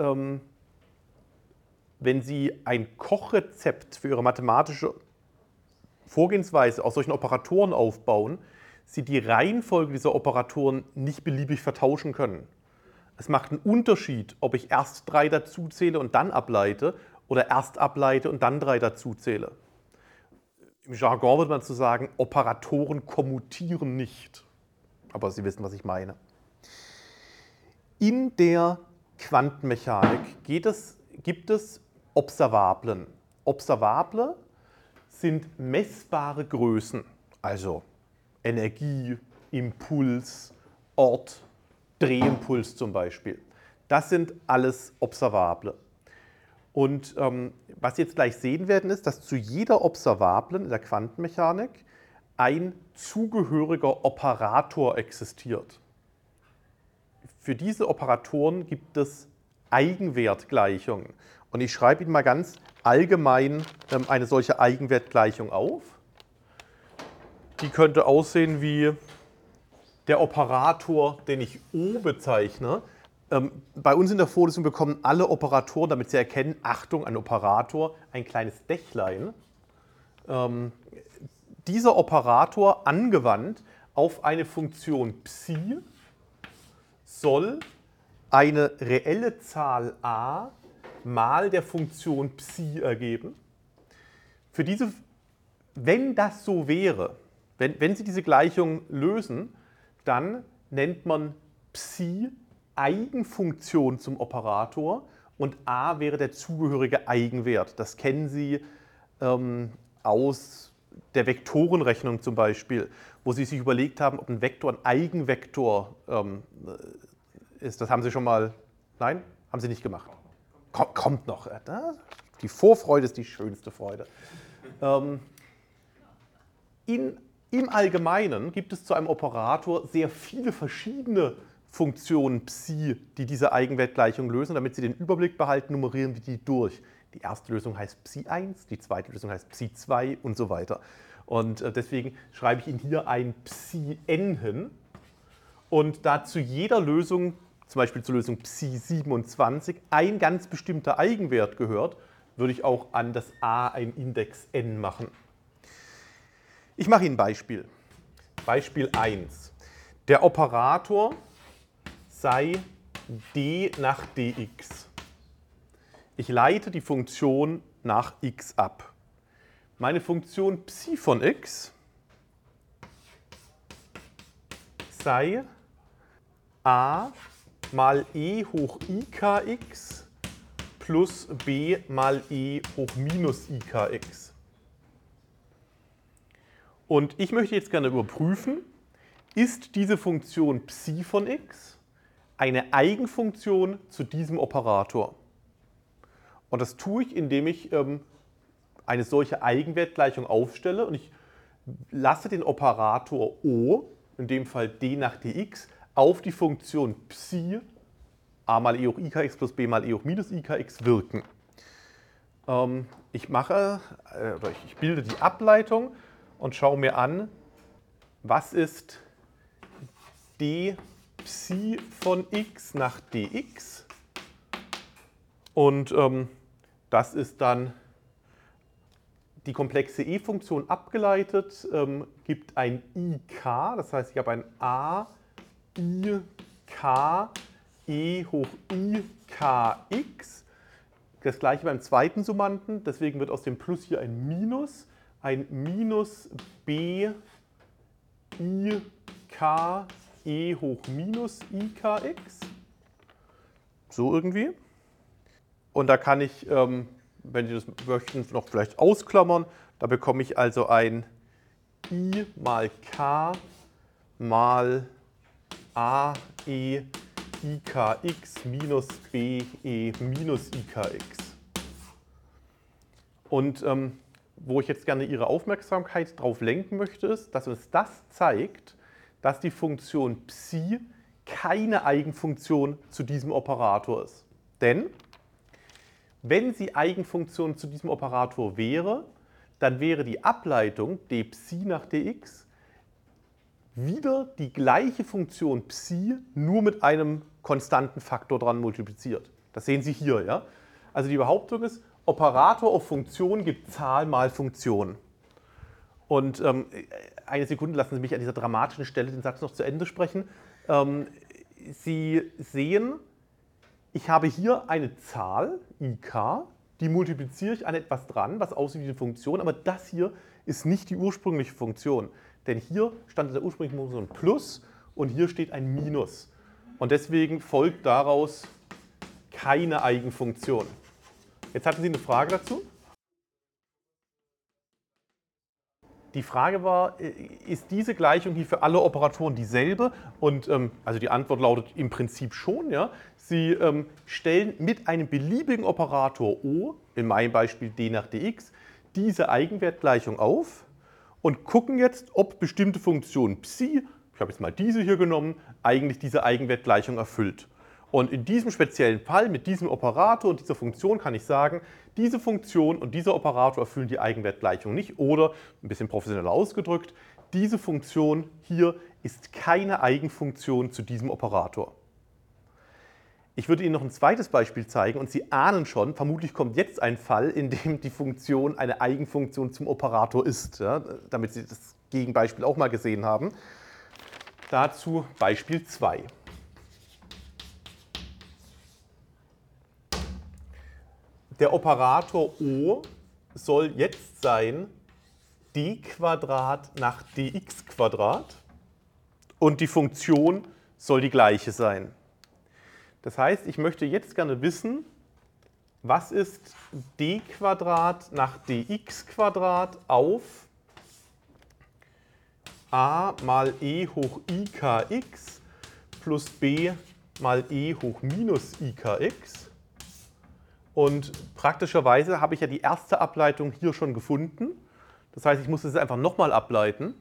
wenn Sie ein Kochrezept für Ihre mathematische Vorgehensweise aus solchen Operatoren aufbauen, Sie die Reihenfolge dieser Operatoren nicht beliebig vertauschen können. Es macht einen Unterschied, ob ich erst 3 dazu zähle und dann ableite oder erst ableite und dann 3 dazu zähle. Im Jargon würde man zu sagen, Operatoren kommutieren nicht. Aber Sie wissen, was ich meine. In der Quantenmechanik gibt es Observablen. Observable sind messbare Größen, also Energie, Impuls, Ort, Drehimpuls zum Beispiel. Das sind alles Observable. Und was Sie jetzt gleich sehen werden, ist, dass zu jeder Observablen in der Quantenmechanik ein zugehöriger Operator existiert. Für diese Operatoren gibt es Eigenwertgleichungen. Und ich schreibe Ihnen mal ganz allgemein eine solche Eigenwertgleichung auf. Die könnte aussehen wie der Operator, den ich O bezeichne. Bei uns in der Vorlesung bekommen alle Operatoren, damit sie erkennen, Achtung, ein Operator, ein kleines Dächlein. Dieser Operator angewandt auf eine Funktion Psi soll eine reelle Zahl a mal der Funktion Psi ergeben. Für diese, wenn das so wäre, wenn Sie diese Gleichung lösen, dann nennt man Psi Eigenfunktion zum Operator und a wäre der zugehörige Eigenwert. Das kennen Sie aus der Vektorenrechnung zum Beispiel, wo Sie sich überlegt haben, ob ein Vektor ein Eigenvektor ist. Das haben Sie schon mal, nein, haben Sie nicht gemacht. Kommt noch. Die Vorfreude ist die schönste Freude. Im Allgemeinen gibt es zu einem Operator sehr viele verschiedene Funktionen Psi, die diese Eigenwertgleichung lösen. Damit Sie den Überblick behalten, nummerieren wir die durch. Die erste Lösung heißt Psi 1, die zweite Lösung heißt Psi 2 und so weiter. Und deswegen schreibe ich Ihnen hier ein Psi n hin. Und da zu jeder Lösung, zum Beispiel zur Lösung Psi 27, ein ganz bestimmter Eigenwert gehört, würde ich auch an das a ein Index n machen. Ich mache Ihnen ein Beispiel. Beispiel 1. Der Operator sei d nach dx. Ich leite die Funktion nach x ab. Meine Funktion Psi von x sei a mal e hoch ikx plus b mal e hoch minus ikx. Und ich möchte jetzt gerne überprüfen, ist diese Funktion Psi von x eine Eigenfunktion zu diesem Operator? Und das tue ich, indem ich eine solche Eigenwertgleichung aufstelle und ich lasse den Operator O, in dem Fall d nach dx, auf die Funktion Psi a mal e hoch ikx plus b mal e hoch minus ikx wirken. Ich bilde die Ableitung und schaue mir an, was ist d Psi von x nach dx. Und das ist dann die komplexe e-Funktion abgeleitet, gibt ein ik, das heißt, ich habe ein a i k e hoch ikx. Das gleiche beim zweiten Summanden, deswegen wird aus dem Plus hier ein Minus b i k e hoch minus ikx. So irgendwie. Und da kann ich, wenn Sie das möchten, noch vielleicht ausklammern. Da bekomme ich also ein i mal k mal a e ikx minus b e minus ikx. Und wo ich jetzt gerne Ihre Aufmerksamkeit darauf lenken möchte, ist, dass uns das zeigt, dass die Funktion Psi keine Eigenfunktion zu diesem Operator ist. Denn wenn sie Eigenfunktion zu diesem Operator wäre, dann wäre die Ableitung d Psi nach dx wieder die gleiche Funktion Psi, nur mit einem konstanten Faktor dran multipliziert. Das sehen Sie hier. Ja? Also die Behauptung ist, Operator auf Funktion gibt Zahl mal Funktion. Und eine Sekunde, lassen Sie mich an dieser dramatischen Stelle den Satz noch zu Ende sprechen. Sie sehen, ich habe hier eine Zahl, ik, die multipliziere ich an etwas dran, was aussieht wie eine Funktion, aber das hier ist nicht die ursprüngliche Funktion. Denn hier stand in der ursprünglichen Funktion Plus und hier steht ein Minus. Und deswegen folgt daraus keine Eigenfunktion. Jetzt hatten Sie eine Frage dazu? Die Frage war, ist diese Gleichung hier für alle Operatoren dieselbe? Und also die Antwort lautet im Prinzip schon. Ja. Sie stellen mit einem beliebigen Operator O, in meinem Beispiel d nach dx, diese Eigenwertgleichung auf und gucken jetzt, ob bestimmte Funktion Psi, ich habe jetzt mal diese hier genommen, eigentlich diese Eigenwertgleichung erfüllt. Und in diesem speziellen Fall mit diesem Operator und dieser Funktion kann ich sagen, diese Funktion und dieser Operator erfüllen die Eigenwertgleichung nicht. Oder, ein bisschen professioneller ausgedrückt, diese Funktion hier ist keine Eigenfunktion zu diesem Operator. Ich würde Ihnen noch ein zweites Beispiel zeigen und Sie ahnen schon, vermutlich kommt jetzt ein Fall, in dem die Funktion eine Eigenfunktion zum Operator ist, ja, damit Sie das Gegenbeispiel auch mal gesehen haben. Dazu Beispiel 2. Der Operator O soll jetzt sein d² nach dx² und die Funktion soll die gleiche sein. Das heißt, ich möchte jetzt gerne wissen, was ist d² nach dx² auf a mal e hoch i kx plus b mal e hoch minus i kx. Und praktischerweise habe ich ja die erste Ableitung hier schon gefunden. Das heißt, ich muss es einfach nochmal ableiten.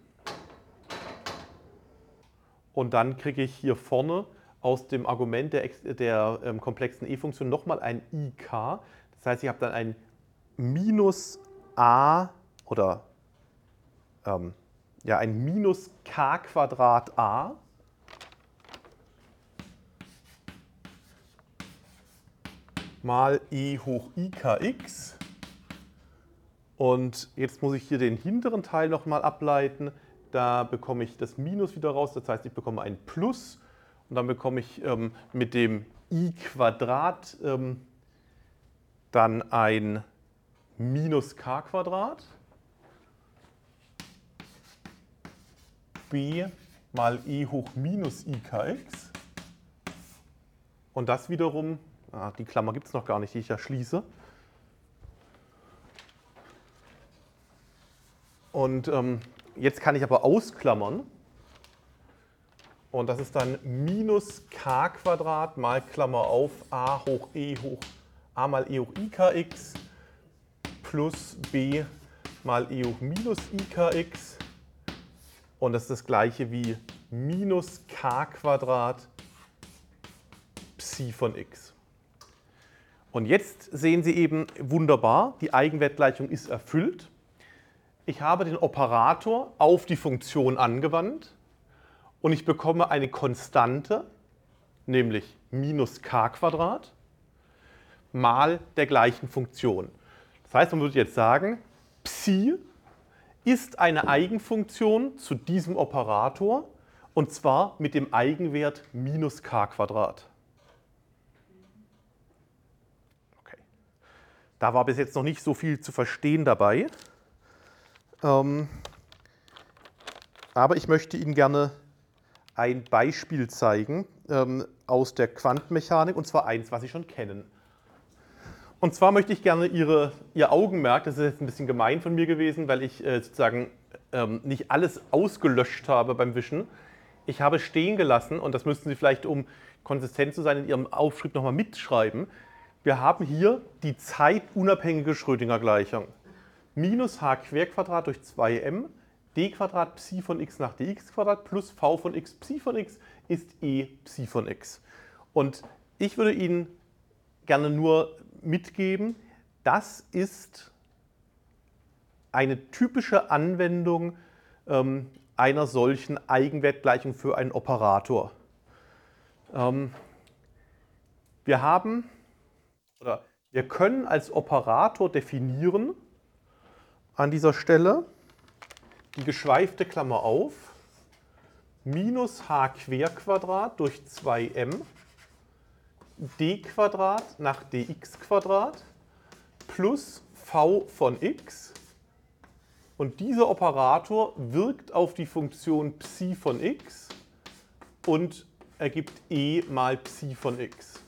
Und dann kriege ich hier vorne aus dem Argument der komplexen e-Funktion nochmal ein ik. Das heißt, ich habe dann ein minus a oder ja, ein minus k² a mal e hoch i kx. Und jetzt muss ich hier den hinteren Teil nochmal ableiten. Da bekomme ich das Minus wieder raus, das heißt, ich bekomme ein Plus. Und dann bekomme ich mit dem i² dann ein minus k². B mal e hoch minus i kx. Und das wiederum, die Klammer gibt es noch gar nicht, die ich ja schließe. Und jetzt kann ich aber ausklammern. Und das ist dann minus k² mal Klammer auf a mal e hoch i kx plus b mal e hoch minus i kx. Und das ist das gleiche wie minus k² Psi von x. Und jetzt sehen Sie eben wunderbar, die Eigenwertgleichung ist erfüllt. Ich habe den Operator auf die Funktion angewandt und ich bekomme eine Konstante, nämlich minus k² mal der gleichen Funktion. Das heißt, man würde jetzt sagen, Psi ist eine Eigenfunktion zu diesem Operator und zwar mit dem Eigenwert minus k². Okay. Da war bis jetzt noch nicht so viel zu verstehen dabei. Aber ich möchte Ihnen gerne ein Beispiel zeigen aus der Quantenmechanik, und zwar eins, was Sie schon kennen. Und zwar möchte ich gerne Ihr Augenmerk, das ist jetzt ein bisschen gemein von mir gewesen, weil ich sozusagen nicht alles ausgelöscht habe beim Wischen. Ich habe stehen gelassen, und das müssten Sie vielleicht, um konsistent zu sein, in Ihrem Aufschrieb nochmal mitschreiben. Wir haben hier die zeitunabhängige Schrödinger-Gleichung. Minus h² durch 2m d² Psi von x nach dx² plus v von x Psi von x ist e Psi von x. Und ich würde Ihnen gerne nur mitgeben, das ist eine typische Anwendung einer solchen Eigenwertgleichung für einen Operator. Wir können als Operator definieren an dieser Stelle die geschweifte Klammer auf minus h² durch 2m d² nach dx² plus v von x. Und dieser Operator wirkt auf die Funktion Psi von x und ergibt e mal Psi von x.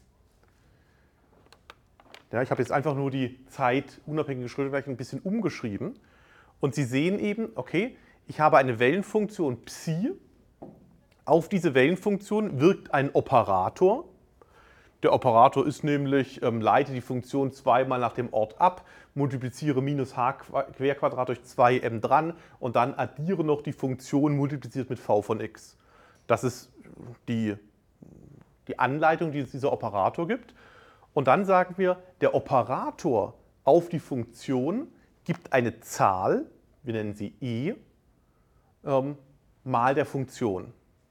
Ja, ich habe jetzt einfach nur die zeitunabhängige Schrödinger-Gleichung ein bisschen umgeschrieben. Und Sie sehen eben, okay, ich habe eine Wellenfunktion Psi. Auf diese Wellenfunktion wirkt ein Operator. Der Operator ist nämlich, leite die Funktion zweimal nach dem Ort ab, multipliziere minus h² durch 2m dran und dann addiere noch die Funktion multipliziert mit v von x. Das ist die die Anleitung, die dieser Operator gibt. Und dann sagen wir, der Operator auf die Funktion gibt eine Zahl, wir nennen sie e, mal der Funktion.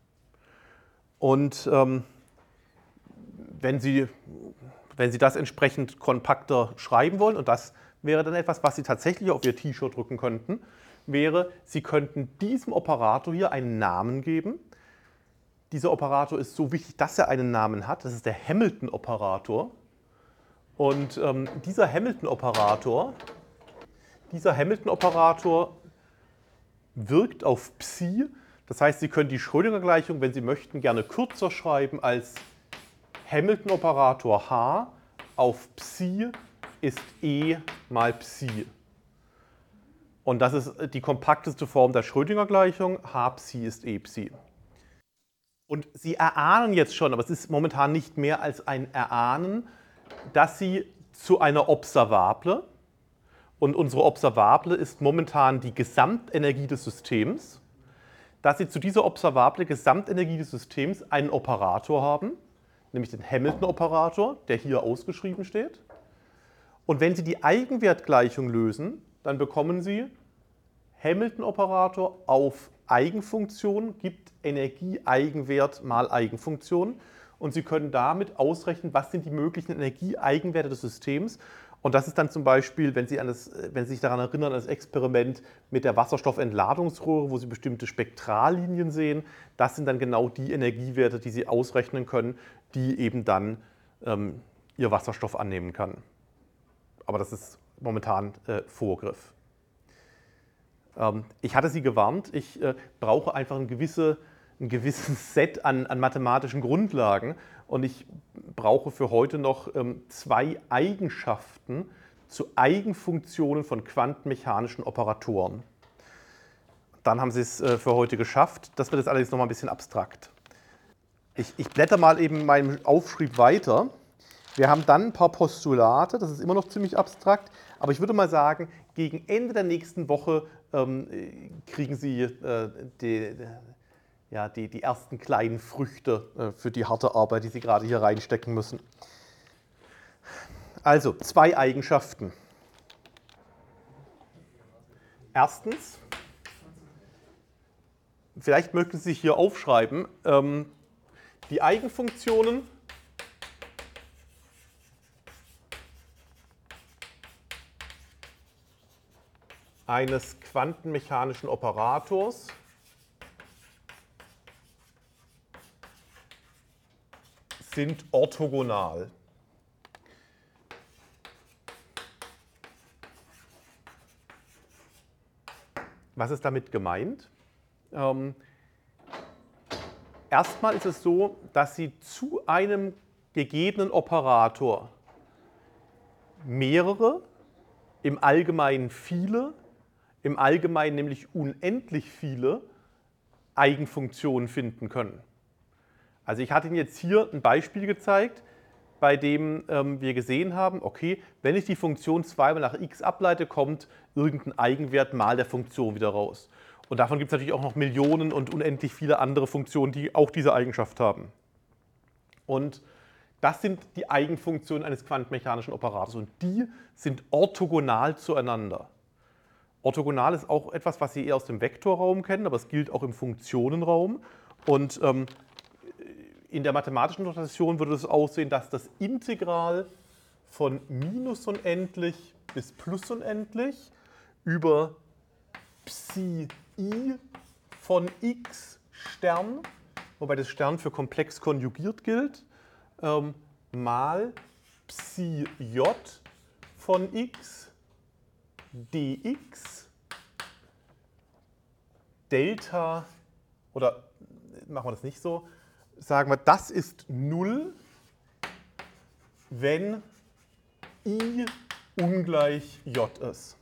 Und wenn Sie das entsprechend kompakter schreiben wollen, und das wäre dann etwas, was Sie tatsächlich auf Ihr T-Shirt drücken könnten, wäre, Sie könnten diesem Operator hier einen Namen geben. Dieser Operator ist so wichtig, dass er einen Namen hat. Das ist der Hamilton-Operator. Und dieser Hamilton-Operator wirkt auf Psi. Das heißt, Sie können die Schrödinger-Gleichung, wenn Sie möchten, gerne kürzer schreiben als Hamilton-Operator H auf Psi ist E mal Psi. Und das ist die kompakteste Form der Schrödinger-Gleichung. H Psi ist E Psi. Und Sie erahnen jetzt schon, aber es ist momentan nicht mehr als ein Erahnen, dass Sie zu einer Observable, und unsere Observable ist momentan die Gesamtenergie des Systems, dass Sie zu dieser Observable Gesamtenergie des Systems einen Operator haben, nämlich den Hamilton-Operator, der hier ausgeschrieben steht. Und wenn Sie die Eigenwertgleichung lösen, dann bekommen Sie Hamilton-Operator auf Eigenfunktion gibt Energie-Eigenwert mal Eigenfunktion. Und Sie können damit ausrechnen, was sind die möglichen Energie-Eigenwerte des Systems. Und das ist dann zum Beispiel, wenn Sie sich daran erinnern, an das Experiment mit der Wasserstoffentladungsröhre, wo Sie bestimmte Spektrallinien sehen, das sind dann genau die Energiewerte, die Sie ausrechnen können, die eben dann Ihr Wasserstoff annehmen kann. Aber das ist momentan Vorgriff. Ich hatte Sie gewarnt, ich brauche einfach ein gewisses Set an mathematischen Grundlagen und ich brauche für heute noch zwei Eigenschaften zu Eigenfunktionen von quantenmechanischen Operatoren. Dann haben Sie es für heute geschafft. Das wird jetzt allerdings noch mal ein bisschen abstrakt. Ich blätter mal eben meinen Aufschrieb weiter. Wir haben dann ein paar Postulate, das ist immer noch ziemlich abstrakt, aber ich würde mal sagen, gegen Ende der nächsten Woche kriegen Sie die ersten kleinen Früchte für die harte Arbeit, die Sie gerade hier reinstecken müssen. Also, zwei Eigenschaften. Erstens, vielleicht möchten Sie sich hier aufschreiben, die Eigenfunktionen eines quantenmechanischen Operators sind orthogonal. Was ist damit gemeint? Erstmal ist es so, dass Sie zu einem gegebenen Operator mehrere, im Allgemeinen viele, im Allgemeinen nämlich unendlich viele Eigenfunktionen finden können. Also ich hatte Ihnen jetzt hier ein Beispiel gezeigt, bei dem wir gesehen haben, okay, wenn ich die Funktion zweimal nach x ableite, kommt irgendein Eigenwert mal der Funktion wieder raus. Und davon gibt es natürlich auch noch Millionen und unendlich viele andere Funktionen, die auch diese Eigenschaft haben. Und das sind die Eigenfunktionen eines quantenmechanischen Operators und die sind orthogonal zueinander. Orthogonal ist auch etwas, was Sie eher aus dem Vektorraum kennen, aber es gilt auch im Funktionenraum. Und in der mathematischen Notation würde es aussehen, dass das Integral von minus unendlich bis plus unendlich über Psi i von x Stern, wobei das Stern für komplex konjugiert gilt, mal Psi j von x dx Delta, oder machen wir das nicht so, sagen wir, das ist 0, wenn I ungleich J ist.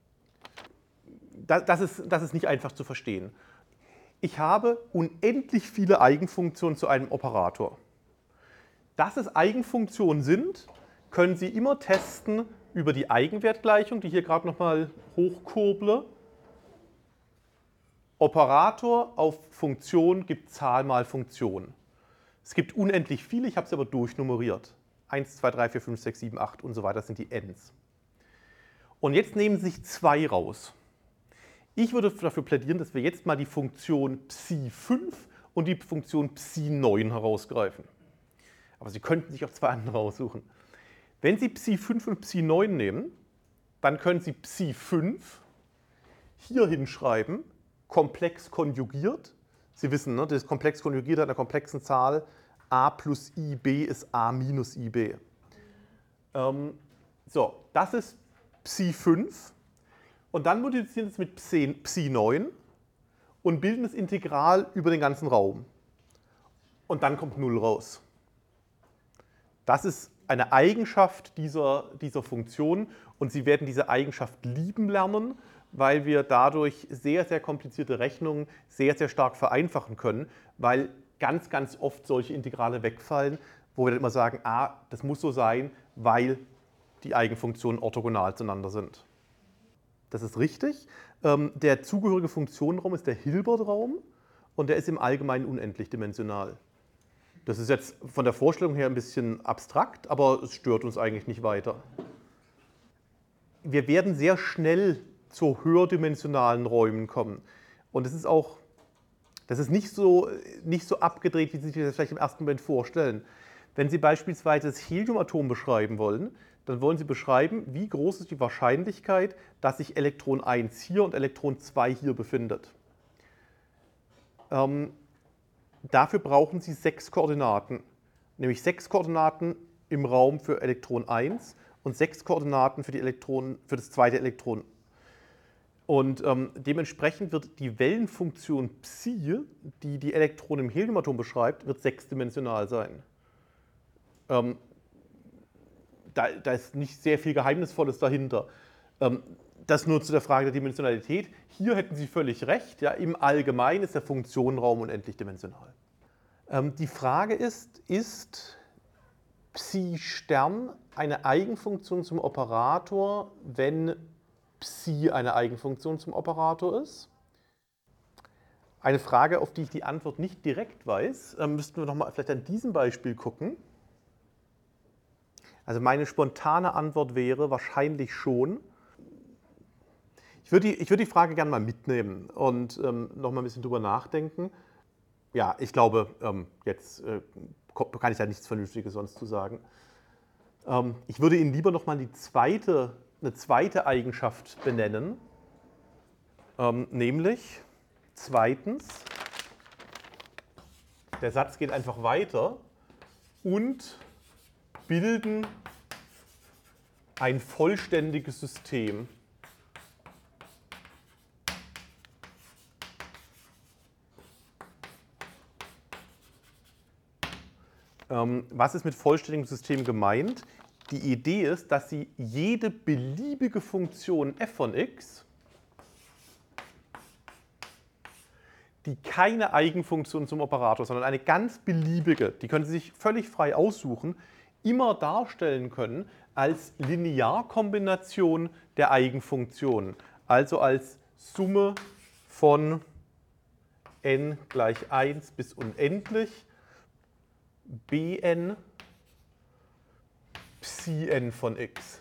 Das ist nicht einfach zu verstehen. Ich habe unendlich viele Eigenfunktionen zu einem Operator. Dass es Eigenfunktionen sind, können Sie immer testen über die Eigenwertgleichung, die ich hier gerade nochmal hochkurble. Operator auf Funktion gibt Zahl mal Funktion. Es gibt unendlich viele, ich habe sie aber durchnummeriert. 1, 2, 3, 4, 5, 6, 7, 8 und so weiter, das sind die Ns. Und jetzt nehmen Sie sich 2 raus. Ich würde dafür plädieren, dass wir jetzt mal die Funktion Psi5 und die Funktion Psi9 herausgreifen. Aber Sie könnten sich auch 2 andere aussuchen. Wenn Sie Psi5 und Psi9 nehmen, dann können Sie Psi5 hier hinschreiben, komplex konjugiert. Sie wissen, ne, das komplex konjugiert hat einer komplexen Zahl a plus ib ist a minus ib. So, das ist Psi5 und dann multiplizieren Sie es mit Psi9 und bilden das Integral über den ganzen Raum. Und dann kommt 0 raus. Das ist eine Eigenschaft dieser Funktion und Sie werden diese Eigenschaft lieben lernen, weil wir dadurch sehr, sehr komplizierte Rechnungen sehr, sehr stark vereinfachen können, weil ganz, ganz oft solche Integrale wegfallen, wo wir dann immer sagen, das muss so sein, weil die Eigenfunktionen orthogonal zueinander sind. Das ist richtig. Der zugehörige Funktionenraum ist der Hilbert-Raum und der ist im Allgemeinen unendlich dimensional. Das ist jetzt von der Vorstellung her ein bisschen abstrakt, aber es stört uns eigentlich nicht weiter. Wir werden sehr schnell zu höherdimensionalen Räumen kommen. Und das ist nicht so abgedreht, wie Sie sich das vielleicht im ersten Moment vorstellen. Wenn Sie beispielsweise das Heliumatom beschreiben wollen, dann wollen Sie beschreiben, wie groß ist die Wahrscheinlichkeit, dass sich Elektron 1 hier und Elektron 2 hier befindet. Dafür brauchen Sie 6 Koordinaten, nämlich 6 Koordinaten im Raum für Elektron 1 und 6 Koordinaten für das zweite Elektron. Und dementsprechend wird die Wellenfunktion Psi, die die Elektronen im Heliumatom beschreibt, wird 6-dimensional sein. Da ist nicht sehr viel Geheimnisvolles dahinter. Das nur zu der Frage der Dimensionalität. Hier hätten Sie völlig recht. Ja, im Allgemeinen ist der Funktionenraum unendlich dimensional. Die Frage ist Psi-Stern eine Eigenfunktion zum Operator, wenn Psi eine Eigenfunktion zum Operator ist? Eine Frage, auf die ich die Antwort nicht direkt weiß, müssten wir nochmal vielleicht an diesem Beispiel gucken. Also meine spontane Antwort wäre wahrscheinlich schon. Ich würde die Frage gerne mal mitnehmen und noch mal ein bisschen drüber nachdenken. Ja, ich glaube, jetzt kann ich da nichts Vernünftiges sonst zu sagen. Ich würde Ihnen lieber noch mal eine zweite Eigenschaft benennen, nämlich zweitens, der Satz geht einfach weiter und bilden ein vollständiges System. Was ist mit vollständigem System gemeint? Die Idee ist, dass Sie jede beliebige Funktion f von x, die keine Eigenfunktion zum Operator, sondern eine ganz beliebige, die können Sie sich völlig frei aussuchen, immer darstellen können als Linearkombination der Eigenfunktionen, also als Summe von n gleich 1 bis unendlich Bn Psi n von x.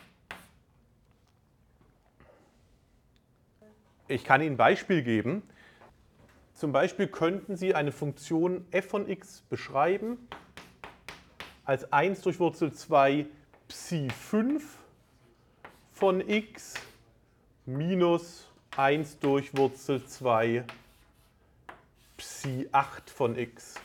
Ich kann Ihnen ein Beispiel geben. Zum Beispiel könnten Sie eine Funktion f von x beschreiben als 1 durch Wurzel 2 Psi 5 von x minus 1 durch Wurzel 2 Psi 8 von x.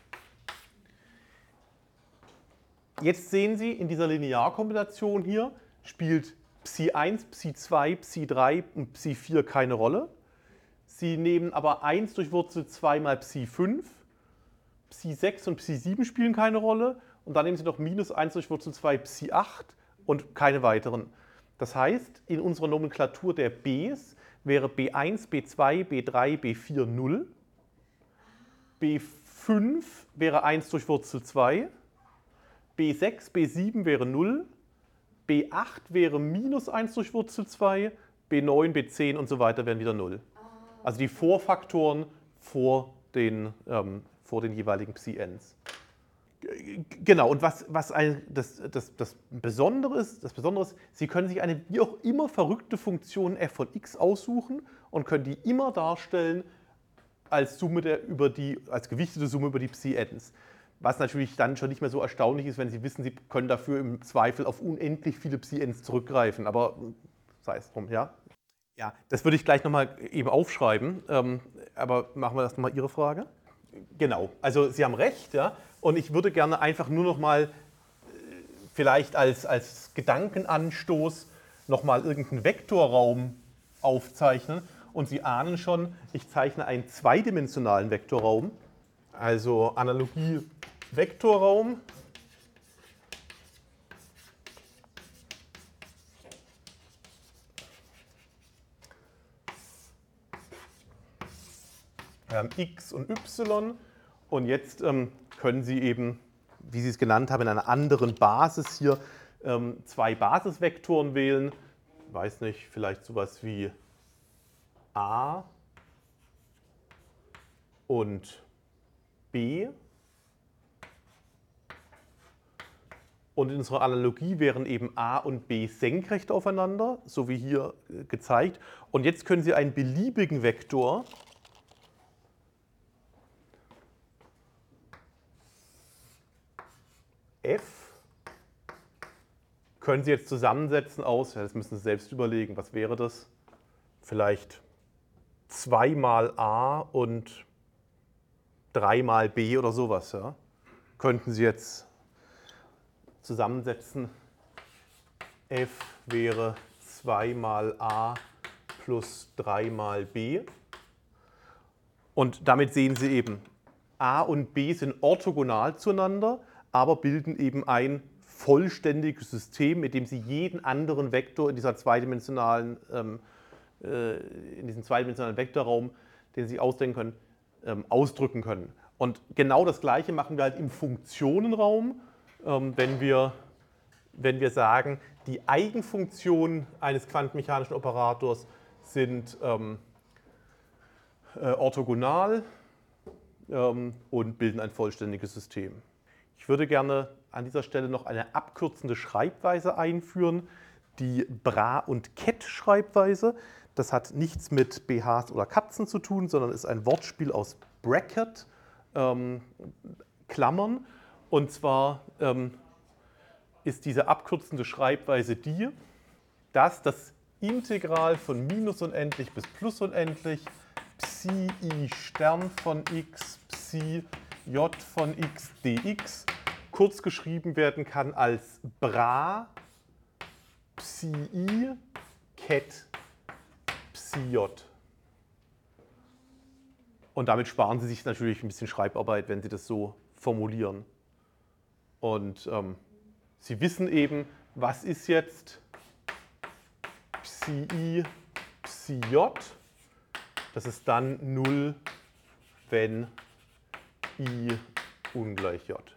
Jetzt sehen Sie, in dieser Linearkombination hier spielt Psi 1, Psi 2, Psi 3 und Psi 4 keine Rolle. Sie nehmen aber 1 durch Wurzel 2 mal Psi 5, Psi 6 und Psi 7 spielen keine Rolle und dann nehmen Sie noch minus 1 durch Wurzel 2 Psi 8 und keine weiteren. Das heißt, in unserer Nomenklatur der Bs wäre B1, B2, B3, B4 0, B5 wäre 1 durch Wurzel 2, B6, B7 wäre 0, B8 wäre minus 1 durch Wurzel 2, B9, B10 und so weiter wären wieder 0. Also die Vorfaktoren vor den vor den jeweiligen Psi-Ns. Genau, und das Besondere ist, Sie können sich eine wie auch immer verrückte Funktion f von x aussuchen und können die immer darstellen als als gewichtete Summe über die Psi-Ns. Was natürlich dann schon nicht mehr so erstaunlich ist, wenn Sie wissen, Sie können dafür im Zweifel auf unendlich viele Psi-Ns zurückgreifen. Aber sei es drum, ja? Ja, das würde ich gleich nochmal eben aufschreiben. Aber machen wir erst mal Ihre Frage. Genau, also Sie haben recht, ja. Und ich würde gerne einfach nur nochmal vielleicht als Gedankenanstoß nochmal irgendeinen Vektorraum aufzeichnen. Und Sie ahnen schon, ich zeichne einen zweidimensionalen Vektorraum. Also Analogie Vektorraum. Wir haben x und y. Und jetzt können Sie eben, wie Sie es genannt haben, in einer anderen Basis hier zwei Basisvektoren wählen. Ich weiß nicht, vielleicht sowas wie a und b. Und in unserer Analogie wären eben a und b senkrecht aufeinander, so wie hier gezeigt. Und jetzt können Sie einen beliebigen Vektor f können Sie jetzt zusammensetzen aus, ja, das müssen Sie selbst überlegen, was wäre das? Vielleicht 2 mal a und 3 mal b oder sowas. Ja? Könnten Sie jetzt zusammensetzen. F wäre 2 mal a plus 3 mal b. Und damit sehen Sie eben, a und b sind orthogonal zueinander, aber bilden eben ein vollständiges System, mit dem Sie jeden anderen Vektor in diesem zweidimensionalen Vektorraum, den Sie ausdenken können, ausdrücken können. Und genau das Gleiche machen wir halt im Funktionenraum, wenn wir sagen, die Eigenfunktionen eines quantenmechanischen Operators sind orthogonal und bilden ein vollständiges System. Ich würde gerne an dieser Stelle noch eine abkürzende Schreibweise einführen, die Bra- und Ket-Schreibweise. Das hat nichts mit BHs oder Katzen zu tun, sondern ist ein Wortspiel aus Bracket, Klammern. Und zwar ist diese abkürzende Schreibweise die, dass das Integral von minus unendlich bis plus unendlich Psi i Stern von x, Psi j von x dx kurz geschrieben werden kann als Bra Psi i Ket Psi j. Und damit sparen Sie sich natürlich ein bisschen Schreibarbeit, wenn Sie das so formulieren. Und Sie wissen eben, was ist jetzt Psi i Psi j. Das ist dann 0, wenn i ungleich j.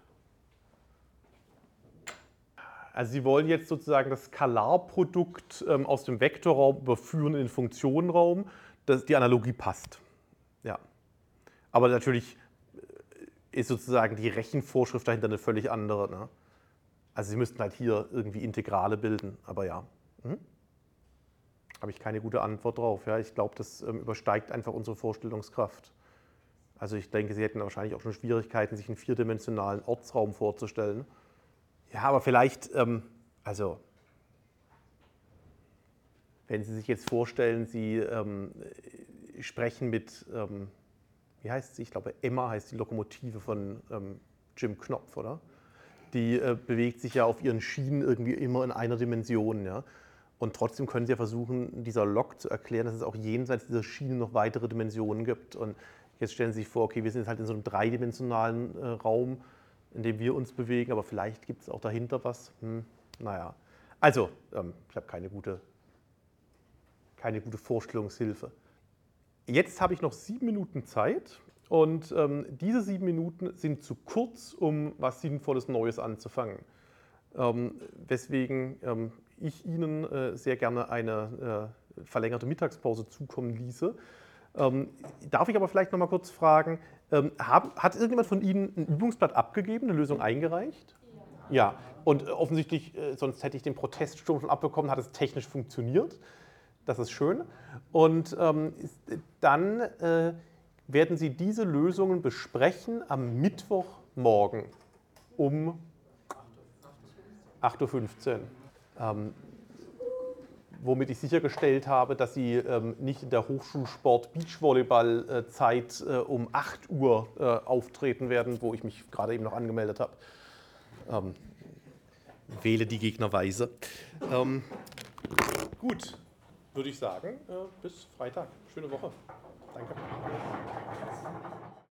Also Sie wollen jetzt sozusagen das Skalarprodukt aus dem Vektorraum überführen in den Funktionenraum. Die Analogie passt. Ja. Aber natürlich ist sozusagen die Rechenvorschrift dahinter eine völlig andere. Ne? Also Sie müssten halt hier irgendwie Integrale bilden, aber ja. Habe ich keine gute Antwort drauf. Ja? Ich glaube, das übersteigt einfach unsere Vorstellungskraft. Also ich denke, Sie hätten wahrscheinlich auch schon Schwierigkeiten, sich einen vierdimensionalen Ortsraum vorzustellen. Ja, aber vielleicht, also wenn Sie sich jetzt vorstellen, Sie sprechen mit, wie heißt sie? Ich glaube, Emma heißt die Lokomotive von Jim Knopf, oder? Die bewegt sich ja auf ihren Schienen irgendwie immer in einer Dimension. Ja? Und trotzdem können Sie ja versuchen, dieser Lok zu erklären, dass es auch jenseits dieser Schienen noch weitere Dimensionen gibt. Und jetzt stellen Sie sich vor, okay, wir sind jetzt halt in so einem dreidimensionalen Raum, in dem wir uns bewegen, aber vielleicht gibt es auch dahinter was. Naja, also ich habe keine gute Vorstellungshilfe. Jetzt habe ich noch 7 Minuten Zeit und diese 7 Minuten sind zu kurz, um was Sinnvolles Neues anzufangen. Weswegen ich Ihnen sehr gerne eine verlängerte Mittagspause zukommen ließe. Darf ich aber vielleicht noch mal kurz fragen, hat irgendjemand von Ihnen ein Übungsblatt abgegeben, eine Lösung eingereicht? Ja, und offensichtlich, sonst hätte ich den Proteststurm schon abbekommen, hat es technisch funktioniert. Das ist schön. Und dann werden Sie diese Lösungen besprechen am Mittwochmorgen um 8:15 Uhr. Womit ich sichergestellt habe, dass Sie nicht in der Hochschulsport-Beachvolleyball-Zeit um 8 Uhr auftreten werden, wo ich mich gerade eben noch angemeldet habe. Wähle die Gegner weise. Gut, würde ich sagen, bis Freitag. Schöne Woche. Danke.